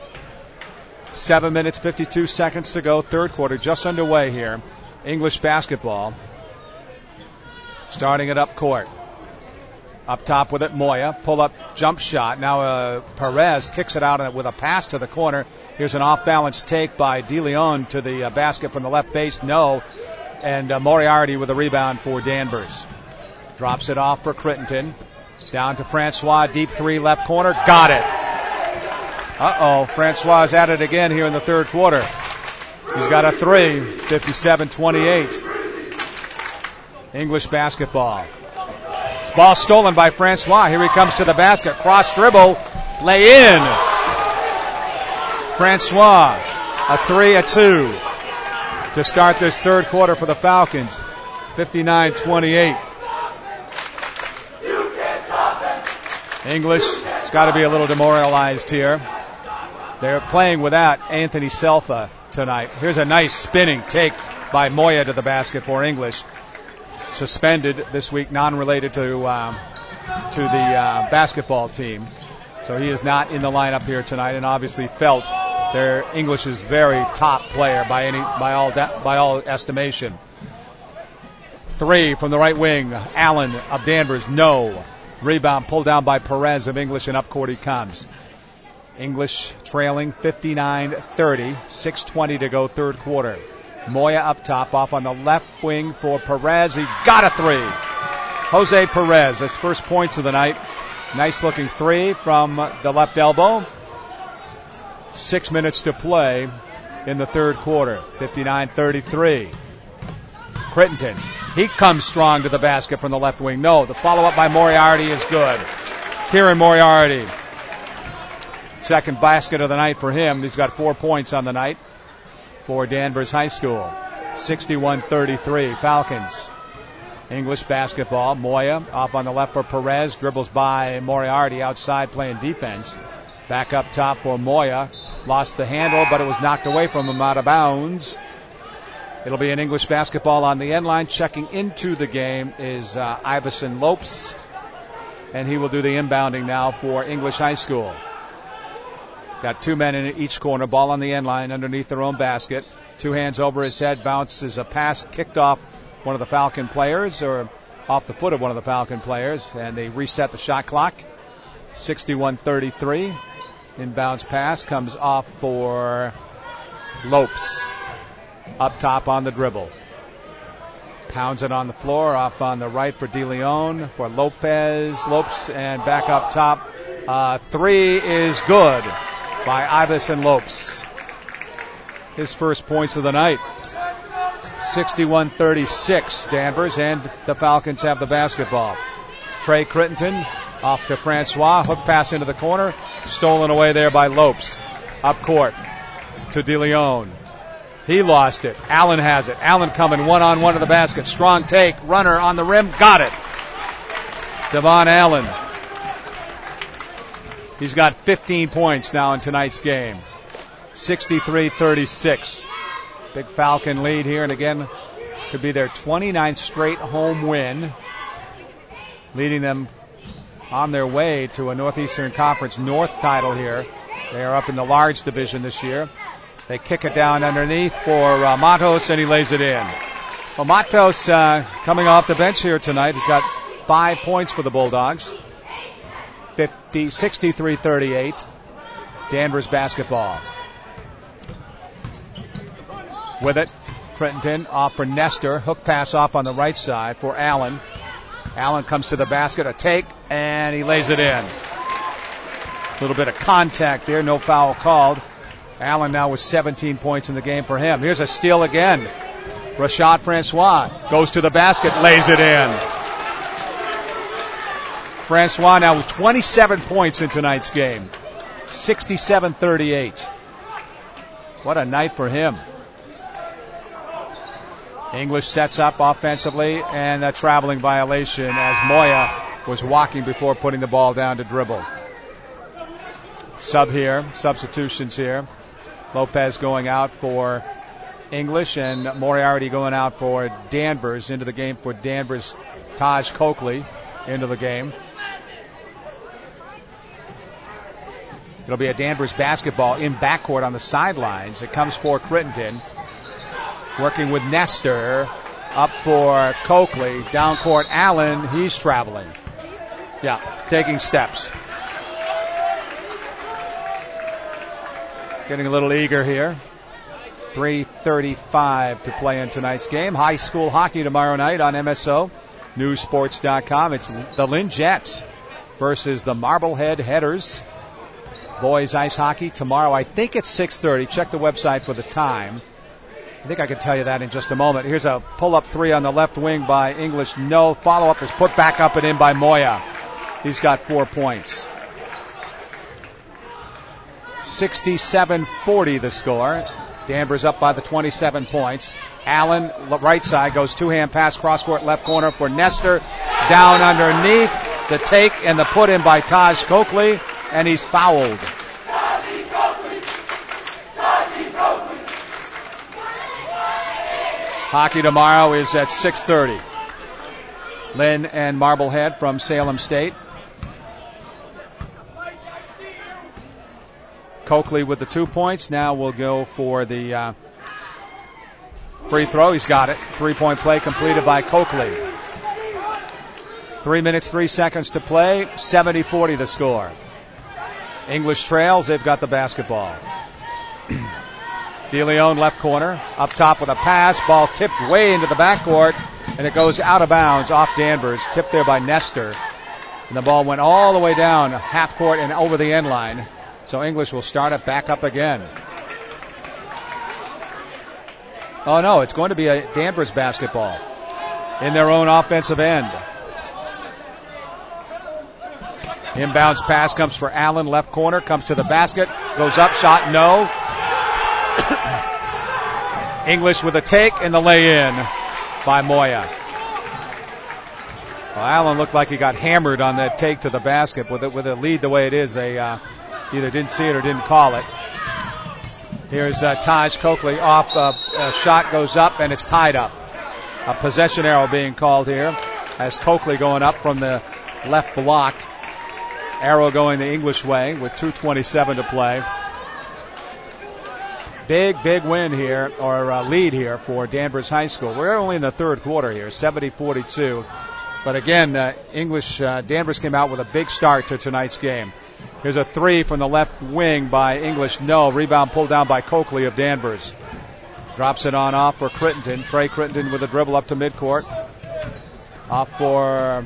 7 minutes, 52 seconds to go. Third quarter just underway here. English basketball. Starting it up court. Up top with it, Moya. Pull-up jump shot. Now Perez kicks it out with a pass to the corner. Here's an off-balance take by DeLeon to the basket from the left base. No. And Moriarty with a rebound for Danvers. Drops it off for Crittenden. Down to Francois. Deep three, left corner. Got it. Francois is at it again here in the third quarter. He's got a three. 57-28. English basketball. This ball stolen by Francois. Here he comes to the basket. Cross dribble. Lay in. Francois. A 3, a 2 to start this third quarter for the Falcons. 59-28. English has got to be a little demoralized here. They're playing without Anthony Selfa tonight. Here's a nice spinning take by Moya to the basket for English. Suspended this week, non-related to the basketball team. So he is not in the lineup here tonight, and obviously felt their English's very top player by all estimation. 3 from the right wing. Allen of Danvers, no. Rebound pulled down by Perez of English, and up court he comes. English trailing 59-30, 6:20 to go third quarter. Moya up top, off on the left wing for Perez. He got a three. Jose Perez, his first points of the night. Nice looking three from the left elbow. 6 minutes to play in the third quarter. 59-33. Crittenden, he comes strong to the basket from the left wing. No, the follow-up by Moriarty is good. Kieran Moriarty. Second basket of the night for him. He's got 4 points on the night for Danvers High School. 61-33, Falcons. English basketball. Moya off on the left for Perez. Dribbles by Moriarty outside playing defense. Back up top for Moya. Lost the handle, but it was knocked away from him out of bounds. It'll be an English basketball on the end line. Checking into the game is Iverson Lopes, and he will do the inbounding now for English High School. Got 2 men in each corner. Ball on the end line underneath their own basket. 2 hands over his head. Bounces a pass kicked off one of the Falcon players, or off the foot of one of the Falcon players, and they reset the shot clock. 61-33. Inbounds pass comes off for Lopes. Up top on the dribble. Pounds it on the floor. Off on the right for DeLeon. For Lopes, and back up top. Three is good by Iverson Lopes. His first points of the night. 61-36 Danvers, and the Falcons have the basketball. Trey Crittenden off to Francois. Hook pass into the corner. Stolen away there by Lopes. Up court to DeLeon. He lost it. Allen has it. Allen coming one-on-one to the basket. Strong take. Runner on the rim. Got it. Devon Allen. He's got 15 points now in tonight's game. 63-36. Big Falcon lead here, and again, could be their 29th straight home win, leading them on their way to a Northeastern Conference North title here. They are up in the large division this year. They kick it down underneath for Matos, and he lays it in. Well, Matos coming off the bench here tonight. He's got 5 points for the Bulldogs. 63-38. Danvers basketball. With it, Crittenden off for Nestor. Hook pass off on the right side for Allen. Allen comes to the basket, a take, and he lays it in. A little bit of contact there, no foul called. Allen now with 17 points in the game for him. Here's a steal again. Rashad Francois goes to the basket, lays it in. Francois now with 27 points in tonight's game. 67-38. What a night for him. English sets up offensively, and a traveling violation as Moya was walking before putting the ball down to dribble. Substitutions here. Lopez going out for English, and Moriarty going out for Danvers. Into the game for Danvers, Taj Coakley into the game. It'll be a Danvers basketball in backcourt on the sidelines. It comes for Crittenden. Working with Nestor. Up for Coakley. Down court, Allen. He's traveling. Yeah, taking steps. Getting a little eager here. 3:35 to play in tonight's game. High school hockey tomorrow night on MSO Newsports.com. It's the Lynn Jets versus the Marblehead Headers. Boys ice hockey tomorrow. I think it's 6:30. Check the website for the time. I think I can tell you that in just a moment. Here's a pull-up three on the left wing by English. No. Follow-up is put back up and in by Moya. He's got 4 points. 67-40 the score. Danvers up by the 27 points. Allen, right side, goes two-hand pass, cross-court left corner for Nestor. Down underneath, the take and the put-in by Taj Coakley, and he's fouled. Hockey tomorrow is at 6:30. Lynn and Marblehead from Salem State. Coakley with the 2 points. Now we'll go for the free throw. He's got it. 3-point play completed by Coakley. 3 minutes, 3 seconds to play. 70-40 the score. English trails. They've got the basketball. DeLeon left corner. Up top with a pass. Ball tipped way into the backcourt. And it goes out of bounds off Danvers. Tipped there by Nestor. And the ball went all the way down half court and over the end line. So English will start it back up again. Oh, no, it's going to be a Danvers basketball in their own offensive end. Inbounds pass comes for Allen, left corner, comes to the basket, goes up, shot, no. English with a take and the lay-in by Moya. Well, Allen looked like he got hammered on that take to the basket. With a lead the way it is, they either didn't see it or didn't call it. Here's Taj Coakley off. A shot goes up, and it's tied up. A possession arrow being called here as Coakley going up from the left block. Arrow going the English way with 2:27 to play. Big win here, or lead here for Danvers High School. We're only in the third quarter here, 70-42. But again, Danvers came out with a big start to tonight's game. Here's a three from the left wing by English. No. Rebound pulled down by Coakley of Danvers. Drops it on off for Crittenden. Trey Crittenden with a dribble up to midcourt. Off for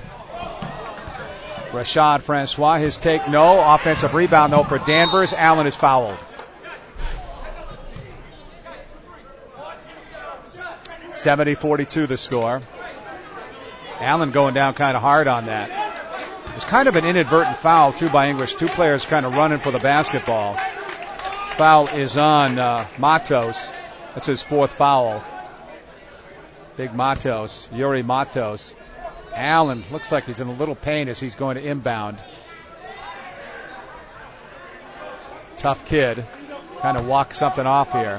Rashad Francois. His take, no. Offensive rebound, though, for Danvers. Allen is fouled. 70-42 the score. Allen going down kind of hard on that. It was kind of an inadvertent foul, too, by English. Two players kind of running for the basketball. Foul is on Matos. That's his fourth foul. Big Matos, Yuri Matos. Allen looks like he's in a little pain as he's going to inbound. Tough kid. Kind of walk something off here.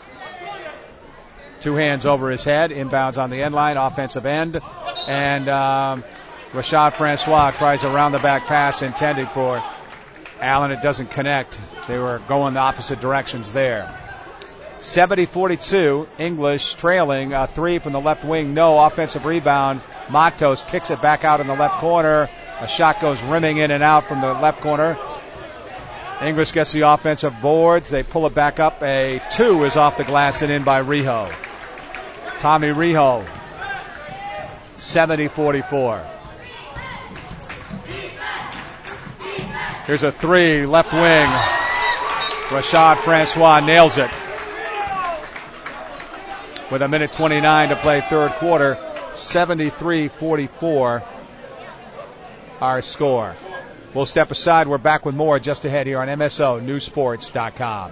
Two hands over his head. Inbounds on the end line, offensive end. And Rashad Francois tries a round-the-back pass intended for Allen. It doesn't connect. They were going the opposite directions there. 70-42, English trailing. A three from the left wing, no. Offensive rebound. Matos kicks it back out in the left corner. A shot goes rimming in and out from the left corner. English gets the offensive boards. They pull it back up. A two is off the glass and in by Riho. Tommy Riho. 70-44. Here's a three, left wing. Rashad Francois nails it. With a minute 29 to play third quarter, 73-44 our score. We'll step aside. We're back with more just ahead here on MSONewsports.com.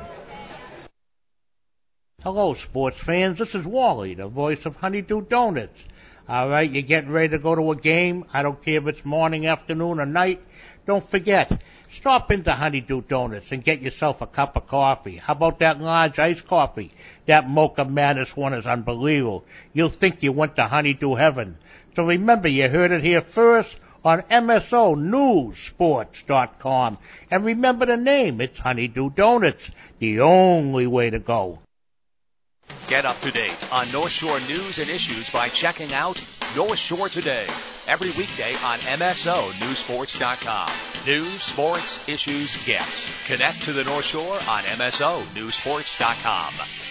Hello, sports fans. This is Wally, the voice of Honeydew Donuts. All right, you're getting ready to go to a game. I don't care if it's morning, afternoon, or night. Don't forget, stop into Honeydew Donuts and get yourself a cup of coffee. How about that large iced coffee? That Mocha Madness one is unbelievable. You'll think you went to Honeydew Heaven. So remember, you heard it here first on MSONewsports.com. And remember the name. It's Honeydew Donuts, the only way to go. Get up to date on North Shore news and issues by checking out North Shore Today every weekday on MSONewsports.com. News, sports, issues, guests. Connect to the North Shore on MSONewsports.com.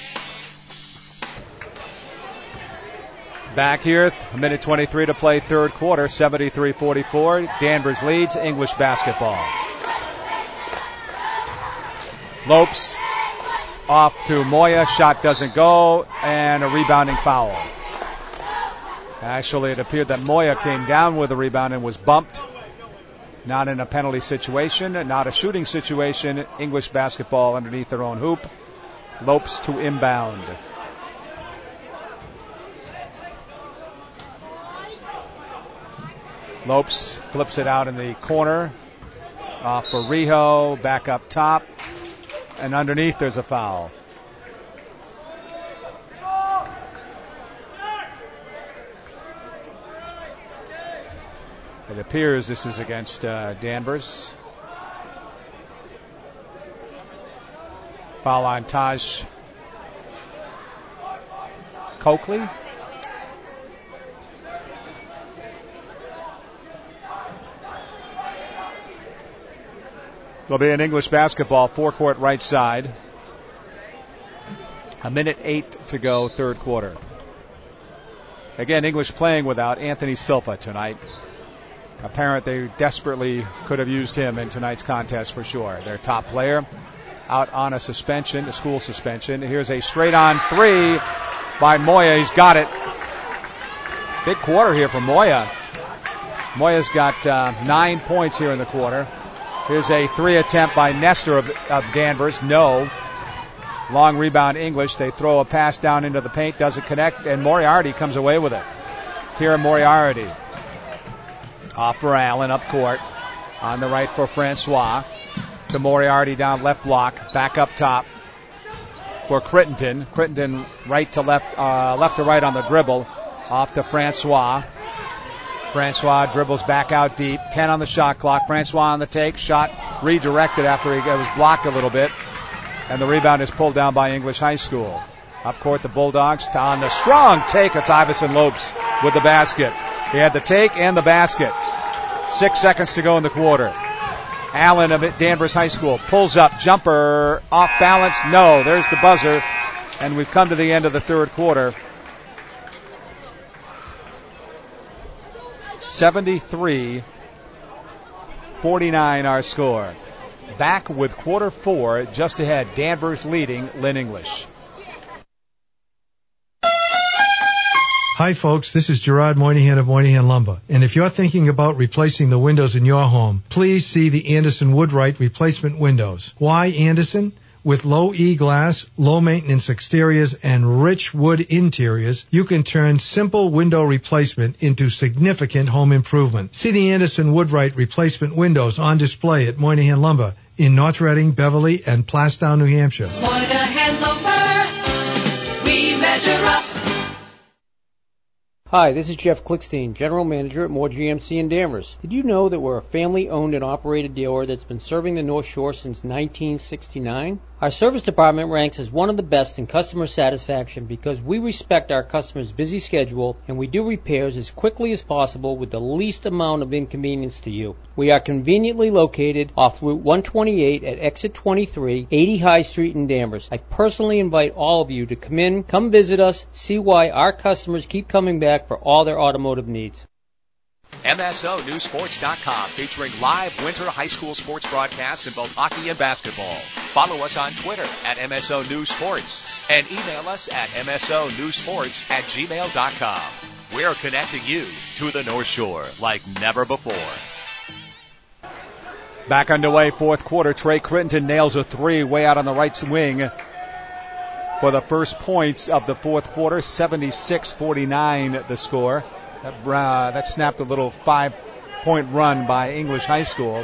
Back here, a minute 23 to play third quarter, 73-44. Danvers leads English basketball. Lopes off to Moya. Shot doesn't go, and a rebounding foul. Actually, it appeared that Moya came down with a rebound and was bumped. Not in a penalty situation, not a shooting situation. English basketball underneath their own hoop. Lopes to inbound. Lopes flips it out in the corner. Off for Riho, back up top. And underneath there's a foul. It appears this is against Danvers. Foul on Taj Coakley. There'll be an English basketball forecourt right side. 1:08 to go, third quarter. Again, English playing without Anthony Silva tonight. Apparent they desperately could have used him in tonight's contest for sure. Their top player out on a suspension, a school suspension. Here's a straight-on three by Moya. He's got it. Big quarter here for Moya. Moya's got 9 points here in the quarter. Here's a three attempt by Nestor of Danvers. No. Long rebound English. They throw a pass down into the paint. Doesn't connect. And Moriarty comes away with it. Kieran Moriarty. Off for Allen up court. On the right for Francois. To Moriarty down left block. Back up top for Crittenton. Crittenton right to left, left to right on the dribble. Off to Francois. Francois dribbles back out deep. 10 on the shot clock. Francois on the take. Shot redirected after he was blocked a little bit. And the rebound is pulled down by English High School. Up court, the Bulldogs on the strong take. It's Iverson Lopes with the basket. He had the take and the basket. 6 seconds to go in the quarter. Allen of Danvers High School pulls up. Jumper off balance. No, there's the buzzer. And we've come to the end of the third quarter. 73-49 our score. Back with quarter four just ahead. Danvers leading Lynn English. Hi folks, this is Gerard Moynihan of Moynihan Lumber. And if you're thinking about replacing the windows in your home, please see the Anderson Woodwright replacement windows. Why Anderson? With low E glass, low maintenance exteriors, and rich wood interiors, you can turn simple window replacement into significant home improvement. See the Anderson Woodwright replacement windows on display at Moynihan Lumber in North Reading, Beverly, and Plastown, New Hampshire. Moynihan Lumber, we measure up. Hi, this is Jeff Klickstein, General Manager at Moore GMC in Danvers. Did you know that we're a family-owned and operated dealer that's been serving the North Shore since 1969? Our service department ranks as one of the best in customer satisfaction because we respect our customers' busy schedule and we do repairs as quickly as possible with the least amount of inconvenience to you. We are conveniently located off Route 128 at exit 23, 80 High Street in Danvers. I personally invite all of you to come visit us, see why our customers keep coming back for all their automotive needs. MSONewsSports.com featuring live winter high school sports broadcasts in both hockey and basketball. Follow us on Twitter at MSO News Sports and email us at MSONewsSports@gmail.com. We're connecting you to the North Shore like never before. Back underway, fourth quarter. Trey Crittenton nails a three way out on the right wing for the first points of the fourth quarter. 76-49 the score. That snapped a little 5-point run by English High School.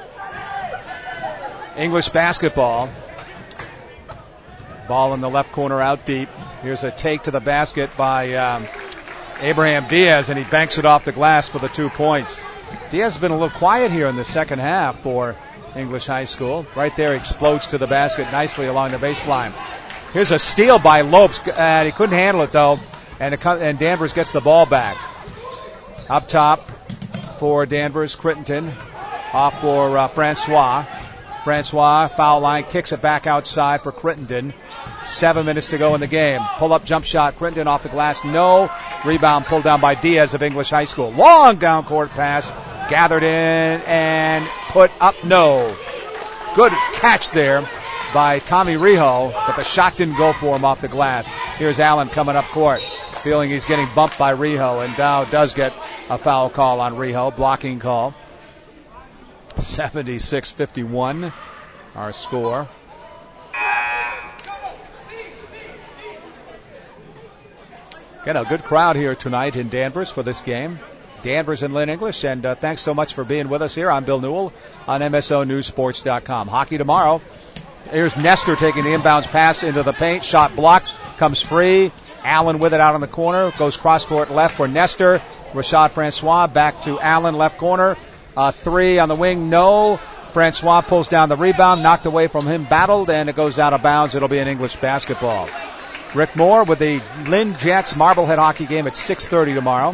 English basketball. Ball in the left corner out deep. Here's a take to the basket by Abraham Diaz, and he banks it off the glass for the 2 points. Diaz has been a little quiet here in the second half for English High School. Right there, explodes to the basket nicely along the baseline. Here's a steal by Lopes, and he couldn't handle it though, and Danvers gets the ball back. Up top for Danvers, Crittenton. Off for Francois. Francois, foul line, kicks it back outside for Crittenton. 7 minutes to go in the game. Pull-up jump shot, Crittenton off the glass, no. Rebound pulled down by Diaz of English High School. Long down court pass, gathered in and put up, no. Good catch there by Tommy Rijo, but the shot didn't go for him off the glass. Here's Allen coming up court, feeling he's getting bumped by Rijo, and Dow does get a foul call on Rijo, blocking call. 76-51, our score. Again, a good crowd here tonight in Danvers for this game. Danvers and Lynn English, and thanks so much for being with us here. I'm Bill Newell on MSONewsSports.com. Hockey tomorrow. Here's Nestor taking the inbounds pass into the paint. Shot blocked, comes free. Allen with it out on the corner, goes cross-court left for Nestor. Rashad Francois back to Allen, left corner. Three on the wing, no. Francois pulls down the rebound, knocked away from him, battled, and it goes out of bounds. It'll be an English basketball. Rick Moore with the Lynn Jets Marblehead hockey game at 6:30 tomorrow.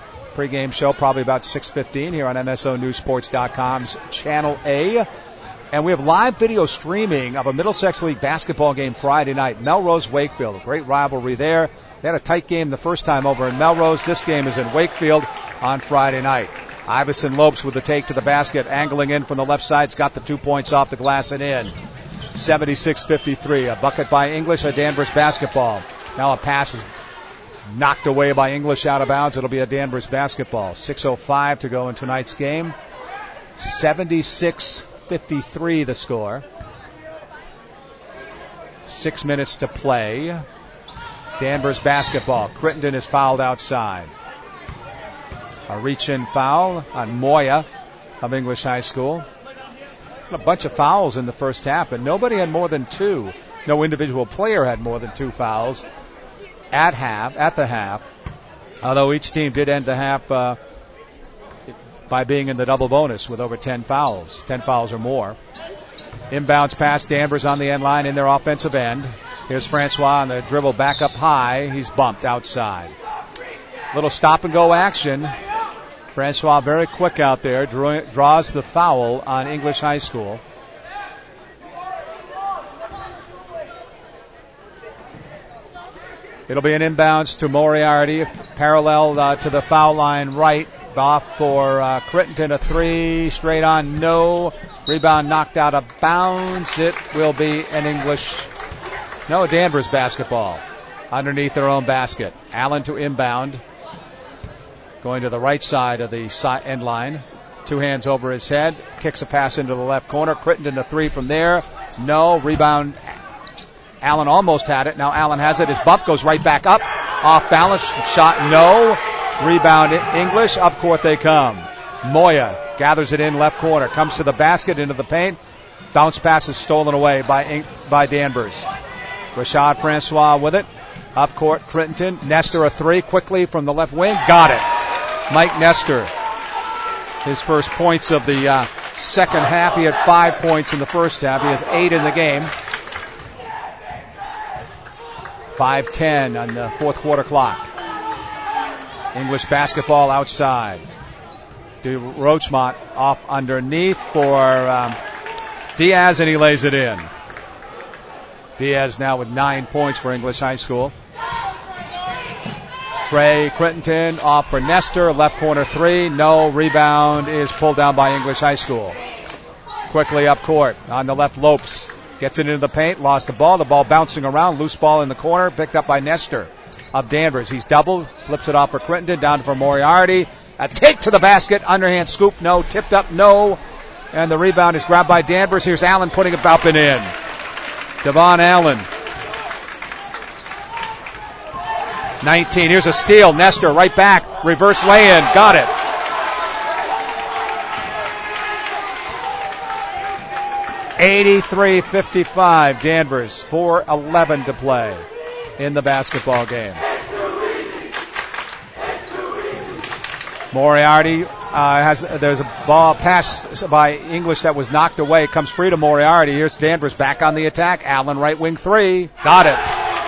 Pre-game show probably about 6:15 here on MSONewsSports.com's Channel A. And we have live video streaming of a Middlesex League basketball game Friday night. Melrose Wakefield, a great rivalry there. They had a tight game the first time over in Melrose. This game is in Wakefield on Friday night. Iverson Lopes with the take to the basket, angling in from the left side. Has got the 2 points off the glass and in. 76-53. A bucket by English, a Danvers basketball. Now a pass is knocked away by English out of bounds. It'll be a Danvers basketball. 6:05 to go in tonight's game. 76-53 the score. 6 minutes to play. Danvers basketball. Crittenden is fouled outside. A reach-in foul on Moya of English High School. A bunch of fouls in the first half, but nobody had more than 2. No individual player had more than 2 fouls at the half. Although each team did end the half by being in the double bonus with over 10 fouls. 10 fouls or more. Inbounds pass, Danvers on the end line in their offensive end. Here's Francois on the dribble back up high. He's bumped outside. Little stop and go action. Francois very quick out there, draws the foul on English High School. It'll be an inbounds to Moriarty, parallel to the foul line right. Off for Crittenden, a 3, straight on, no. Rebound knocked out of bounds. It will be an Danvers basketball underneath their own basket. Allen to inbound. Going to the right side of the end line. 2 hands over his head. Kicks a pass into the left corner. Crittenden a 3 from there. No. Rebound. Allen almost had it. Now Allen has it. His bump goes right back up. Off balance. Shot no. Rebound English. Up court they come. Moya gathers it in left corner. Comes to the basket into the paint. Bounce pass is stolen away by Danvers. Rashad Francois with it. Up court Crittenden. Nestor a 3 quickly from the left wing. Got it. Mike Nestor. His first points of the second half. He had 5 points in the first half. He has 8 in the game. 5:10 on the fourth quarter clock. English basketball outside. Roachmont off underneath for Diaz, and he lays it in. Diaz now with 9 points for English High School. Trey Crittenden off for Nestor. Left corner 3. No. Rebound is pulled down by English High School. Quickly up court. On the left, Lopes. Gets it into the paint. Lost the ball. The ball bouncing around. Loose ball in the corner. Picked up by Nestor of Danvers. He's doubled. Flips it off for Crittenden. Down for Moriarty. A take to the basket. Underhand scoop. No. Tipped up. No. And the rebound is grabbed by Danvers. Here's Allen putting it up and in. Devon Allen. 19. Here's a steal. Nestor right back. Reverse lay-in. Got it. (83-55) Danvers. 4:11 to play in the basketball game. Moriarty there's a ball pass by English that was knocked away. It comes free to Moriarty. Here's Danvers back on the attack. Allen right wing 3. Got it.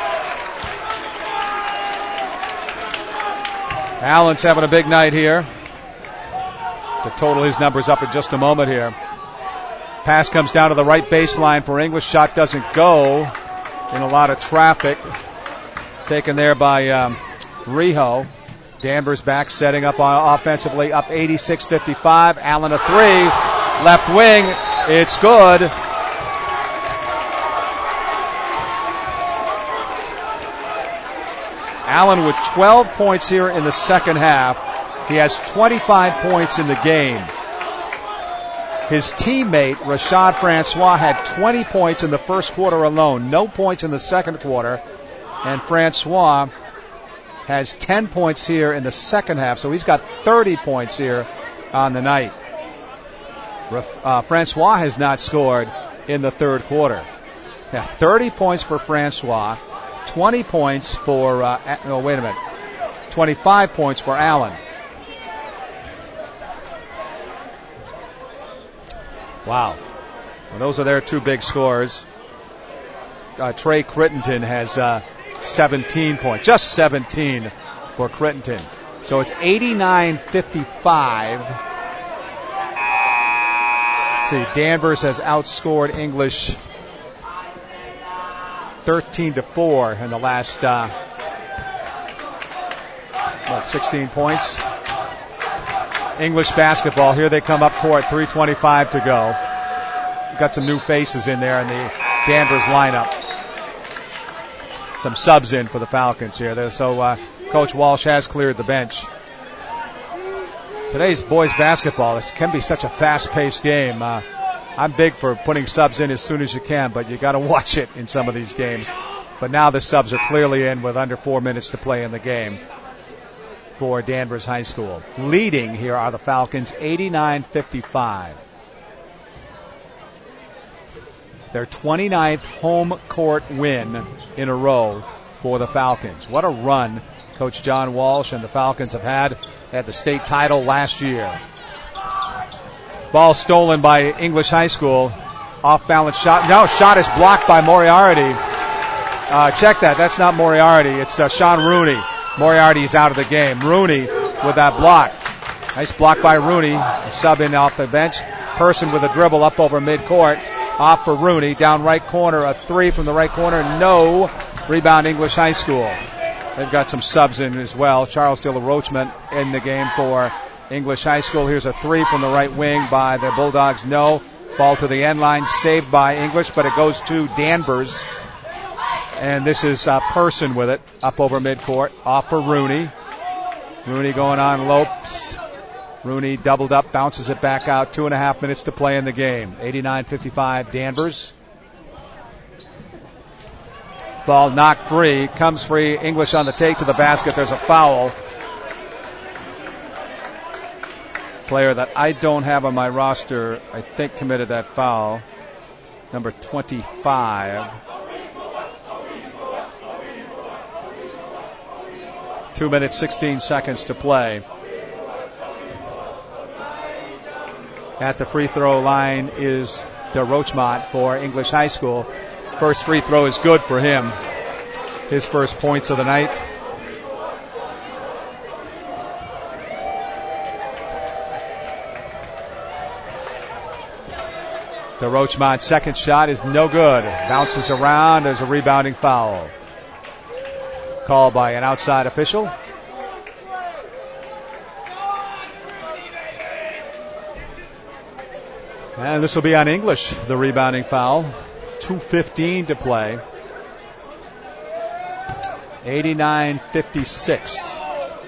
Allen's having a big night here. To total his numbers up in just a moment here. Pass comes down to the right baseline for English. Shot doesn't go. In a lot of traffic. Taken there by Riho. Danvers back, setting up offensively, up 86-55. Allen a 3. Left wing. It's good. Allen with 12 points here in the second half. He has 25 points in the game. His teammate, Rashad Francois, had 20 points in the first quarter alone. No points in the second quarter. And Francois has 10 points here in the second half, so he's got 30 points here on the night. Francois has not scored in the third quarter. Yeah, 30 points for Francois, 20 points for, 25 points for Allen. Wow. Well, those are their 2 big scores. Trey Crittenden has 17 points, just 17 for Crittenden. So it's 89-55. See, Danvers has outscored English 13-4 in the last 16 points. English basketball, here they come up court, 3:25 to go. Got some new faces in there in the Danvers lineup. Some subs in for the Falcons here. So Coach Walsh has cleared the bench. Today's boys basketball can be such a fast-paced game. I'm big for putting subs in as soon as you can, but you got to watch it in some of these games. But now the subs are clearly in with under 4 minutes to play in the game for Danvers High School. Leading here are the Falcons, 89-55. Their 29th home court win in a row for the Falcons. What a run Coach John Walsh and the Falcons have had at the state title last year. Ball stolen by English High School. Off-balance shot. No, shot is blocked by Moriarty. Check that. That's not Moriarty. It's Sean Rooney. Moriarty's out of the game. Rooney with that block. Nice block by Rooney. A sub in off the bench. Person with a dribble up over midcourt. Off for Rooney. Down right corner. A three from the right corner. No. Rebound English High School. They've got some subs in as well. Charles De La Rochement in the game for English High School. Here's a three from the right wing by the Bulldogs. No. Ball to the end line. Saved by English, but it goes to Danvers. And this is Person with it. Up over midcourt. Off for Rooney. Rooney going on Lopes. Rooney doubled up, bounces it back out. 2.5 minutes to play in the game. 89-55 Danvers. Ball knocked free. Comes free. English on the take to the basket. There's a foul. Player that I don't have on my roster, I think, committed that foul. Number 25. 2 minutes, 16 seconds to play. At the free throw line is De Rochement for English High School. First free throw is good for him. His first points of the night. De Rochement's second shot is no good. Bounces around. There's a rebounding foul. Called by an outside official. And this will be on English, the rebounding foul. 2:15 to play. 89-56.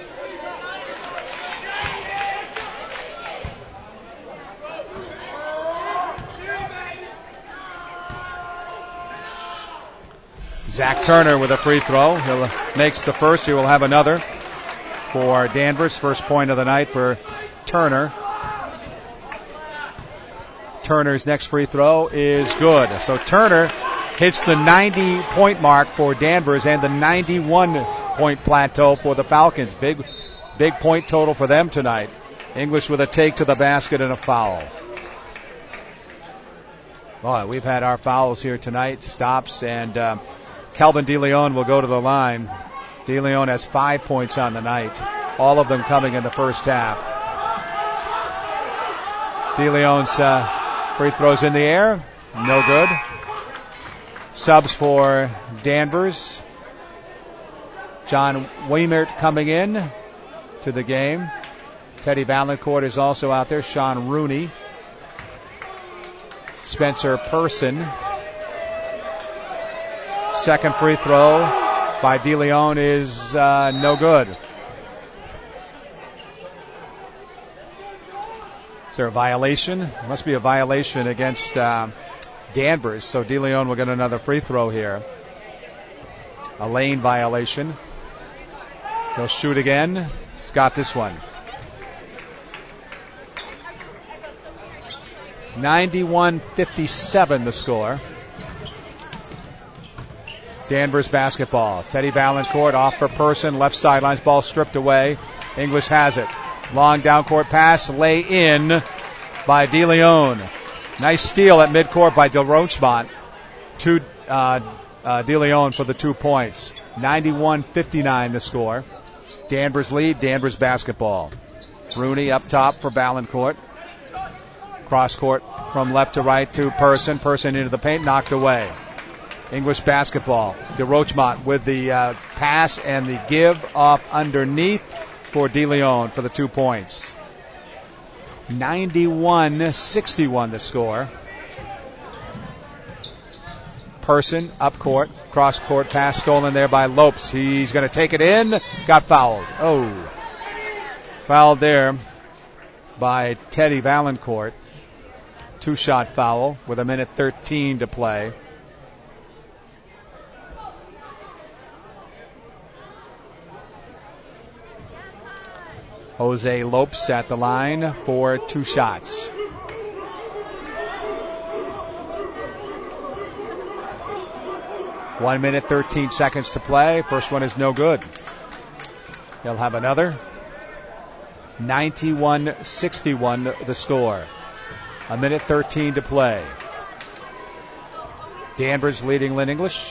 Zach Turner with a free throw. He makes the first. He will have another for Danvers. First point of the night for Turner. Turner's next free throw is good. So Turner hits the 90-point mark for Danvers and the 91-point plateau for the Falcons. Big point total for them tonight. English with a take to the basket and a foul. Boy, we've had our fouls here tonight. Stops, and Kelvin DeLeon will go to the line. DeLeon has 5 points on the night, all of them coming in the first half. DeLeon's free throws in the air, no good. Subs for Danvers. John Weimert coming in to the game. Teddy Valancourt is also out there. Sean Rooney. Spencer Person. Second free throw by DeLeon is no good. Is there a violation? There must be a violation against Danvers, so DeLeon will get another free throw here. A lane violation. He'll shoot again. He's got this one. 91-57 the score. Danvers basketball. Teddy Valancourt off for Person. Left sidelines, ball stripped away. English has it. Long down court pass. Lay in by DeLeon. Nice steal at midcourt by De Rochement. DeLeon for the 2 points. 91-59 the score. Danvers lead. Danvers basketball. Rooney up top for Valancourt. Cross court from left to right to Person. Person into the paint, knocked away. English basketball. De Rochemont with the pass and the give off underneath for De Leon for the 2 points. 91-61 the score. Person up court. Cross court pass stolen there by Lopes. He's going to take it in. Got fouled. Oh. Fouled there by Teddy Valancourt. 2-shot foul with 1:13 to play. Jose Lopes at the line for 2 shots. One minute, 13 seconds to play. First one is no good. He'll have another. 91-61 the score. 1:13 to play. Danvers leading Lynn English.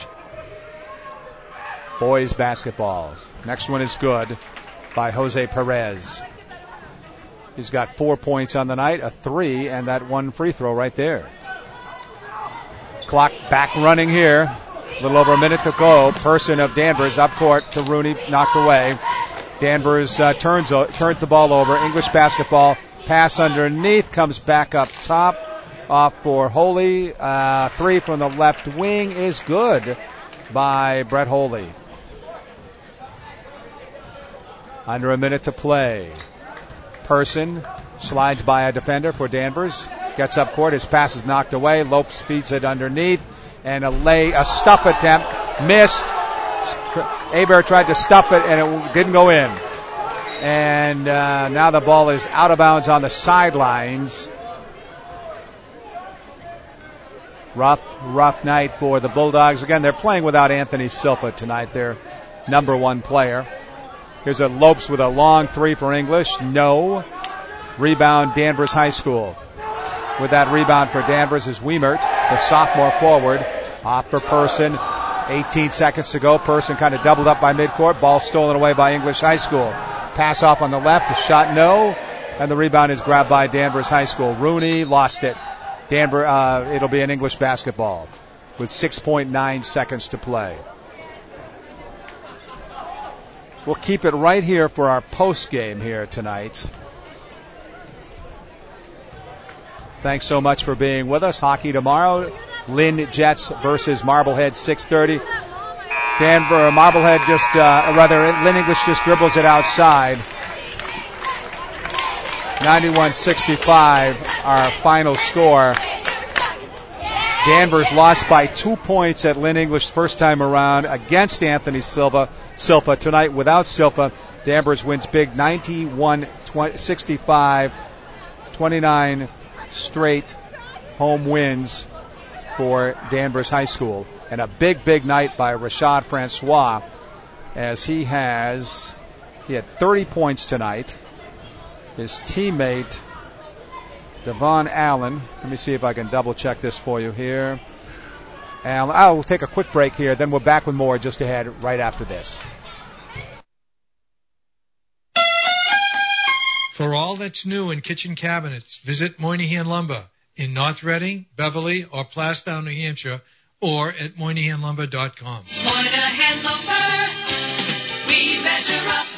Boys basketball. Next one is good by Jose Perez. He's got 4 points on the night, a 3, and that 1 free throw right there. Clock back running here. A little over a minute to go. Person of Danvers up court to Rooney, knocked away. Danvers turns the ball over. English basketball. Pass underneath, comes back up top. Off for Holy. 3 from the left wing is good by Brett Holy. Under a minute to play. Person slides by a defender for Danvers. Gets up court. His pass is knocked away. Lopes feeds it underneath. And a stuff attempt. Missed. Hebert tried to stuff it, and it didn't go in. And now the ball is out of bounds on the sidelines. Rough night for the Bulldogs. Again, they're playing without Anthony Silva tonight, their number 1 player. Here's a Lopes with a long 3 for English. No. Rebound, Danvers High School. With that rebound for Danvers is Wiemert, the sophomore forward. Off for Person. 18 seconds to go. Person kind of doubled up by midcourt. Ball stolen away by English High School. Pass off on the left. A shot, no. And the rebound is grabbed by Danvers High School. Rooney lost it. It'll be an English basketball with 6.9 seconds to play. We'll keep it right here for our post game here tonight. Thanks so much for being with us. Hockey tomorrow. Lynn Jets versus Marblehead, 6:30. Marblehead Lynn English just dribbles it outside. 91-65, our final score. Danvers lost by 2 points at Lynn English first time around against Anthony Silva. Tonight without Silva, Danvers wins big, 91-65, 29 straight home wins for Danvers High School. And a big night by Rashad Francois, as he had 30 points tonight. His teammate, Devon Allen, let me see if I can double check this for you here. And we'll take a quick break here, then we're back with more just ahead right after this. For all that's new in kitchen cabinets, visit Moynihan Lumber in North Reading, Beverly, or Plastown, New Hampshire, or at MoynihanLumber.com. Moynihan Lumber, we measure up.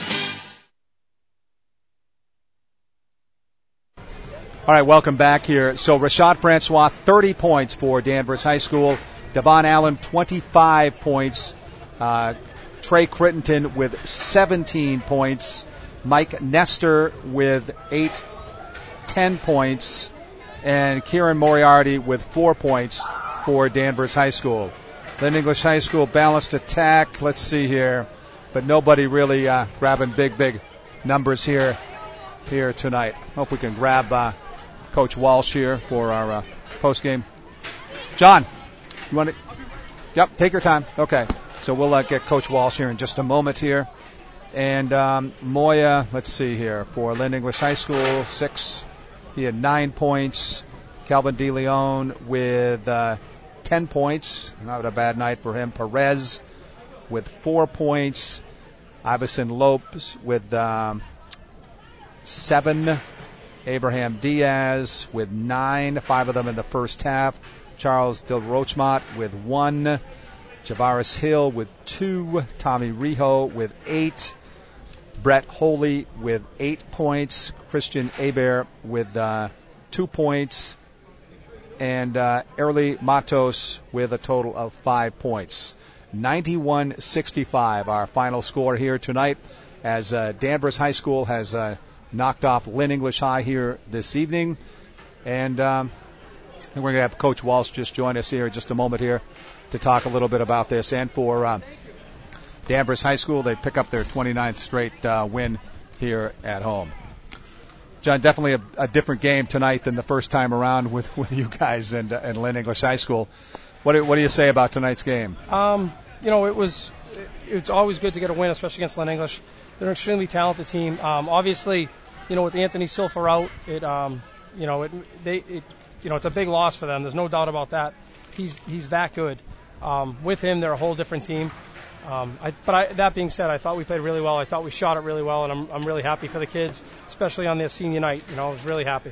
All right, welcome back here. So Rashad Francois, 30 points for Danvers High School. Devon Allen, 25 points. Trey Crittenton with 17 points. Mike Nestor with 10 points. And Kieran Moriarty with 4 points for Danvers High School. Lynn English High School balanced attack. Let's see here. But nobody really grabbing big numbers here tonight. Hope we can grab Coach Walsh here for our post game. John, you want to? Yep, take your time. Okay, so we'll get Coach Walsh here in just a moment here. And Moya, let's see here, for Lynn English High School, 6. He had 9 points. Calvin De Leon with 10 points. Not a bad night for him. Perez with 4 points. Iverson Lopes with 7. Abraham Diaz with 9, 5 of them in the first half. Charles Del Rochemont with 1. Javaris Hill with 2. Tommy Rijo with 8. Brett Holy with 8 points. Christian Aber with 2 points. And Erly Matos with a total of 5 points. 91-65, our final score here tonight, as Danvers High School has knocked off Lynn English High here this evening. And we're going to have Coach Walsh just join us here in just a moment here to talk a little bit about this. And for Danvers High School, they pick up their 29th straight win here at home. John, definitely a different game tonight than the first time around with you guys and Lynn English High School. What do you say about tonight's game? It's always good to get a win, especially against Lynn English. They're an extremely talented team. Obviously, with Anthony Silfer out, it's a big loss for them. There's no doubt about that. He's that good. With him, they're a whole different team. That being said, I thought we played really well. I thought we shot it really well, and I'm really happy for the kids, especially on their senior night. I was really happy.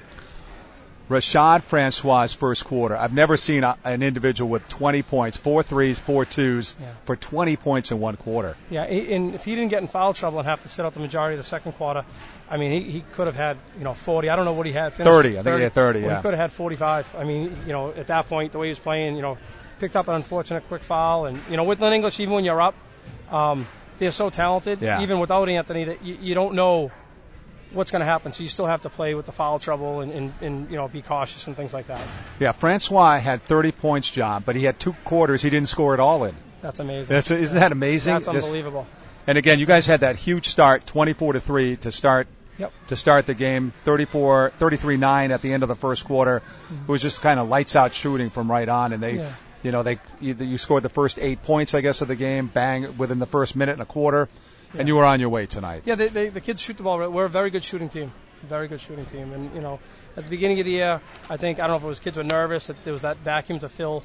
Rashad Francois' first quarter. I've never seen an individual with 20 points, 4 threes, 4 twos, for 20 points in one quarter. Yeah, and if he didn't get in foul trouble and have to sit out the majority of the second quarter, he could have had 40. I don't know what he had. 30. I think he had 30. Well, he could have had 45. At that point, the way he was playing, picked up an unfortunate quick foul, and with Lynn English, even when you're up, they're so talented. Yeah. Even without Anthony, that you don't know what's going to happen, so you still have to play with the foul trouble and be cautious and things like that. Yeah, Francois had 30 points, John, but he had 2 quarters he didn't score it all in. That's amazing. Isn't that amazing? That's unbelievable. And again, you guys had that huge start, 24-3 to start. Yep. To start the game, 33-9 at the end of the first quarter. Mm-hmm. It was just kind of lights out shooting from right on, and you scored the first 8 points, I guess, of the game, bang, within the first minute and a quarter. Yeah. And you were on your way tonight. Yeah, the kids shoot the ball. We're a very good shooting team. Very good shooting team. And, at the beginning of the year, I don't know if it was kids were nervous that there was that vacuum to fill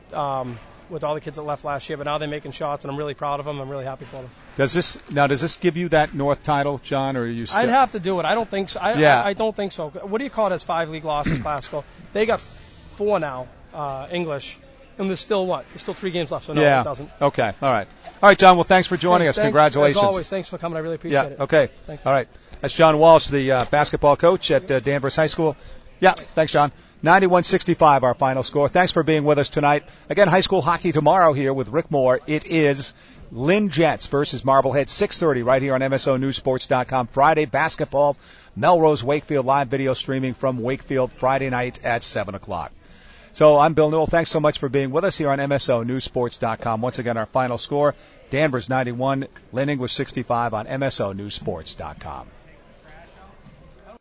with all the kids that left last year. But now they're making shots, and I'm really proud of them. I'm really happy for them. Does this give you that North title, John, or are you still? I'd have to do it. I don't think so. I don't think so. What do you call it as 5 league losses, classical? They got 4 now, English. And there's still what? There's still 3 games left, so no, it doesn't. Okay, all right. All right, John, well, thanks for joining us. Congratulations. As always, thanks for coming. I really appreciate it. Okay. Thank you. All right. That's John Walsh, the basketball coach at Danvers High School. Yeah, thanks, John. 91-65, our final score. Thanks for being with us tonight. Again, high school hockey tomorrow here with Rick Moore. It is Lynn Jets versus Marblehead, 6:30 right here on MSONewsports.com. Friday basketball, Melrose Wakefield live video streaming from Wakefield Friday night at 7 o'clock. So I'm Bill Newell. Thanks so much for being with us here on MSONewsports.com. Once again, our final score, Danvers 91, Lynn English 65 on MSONewsports.com.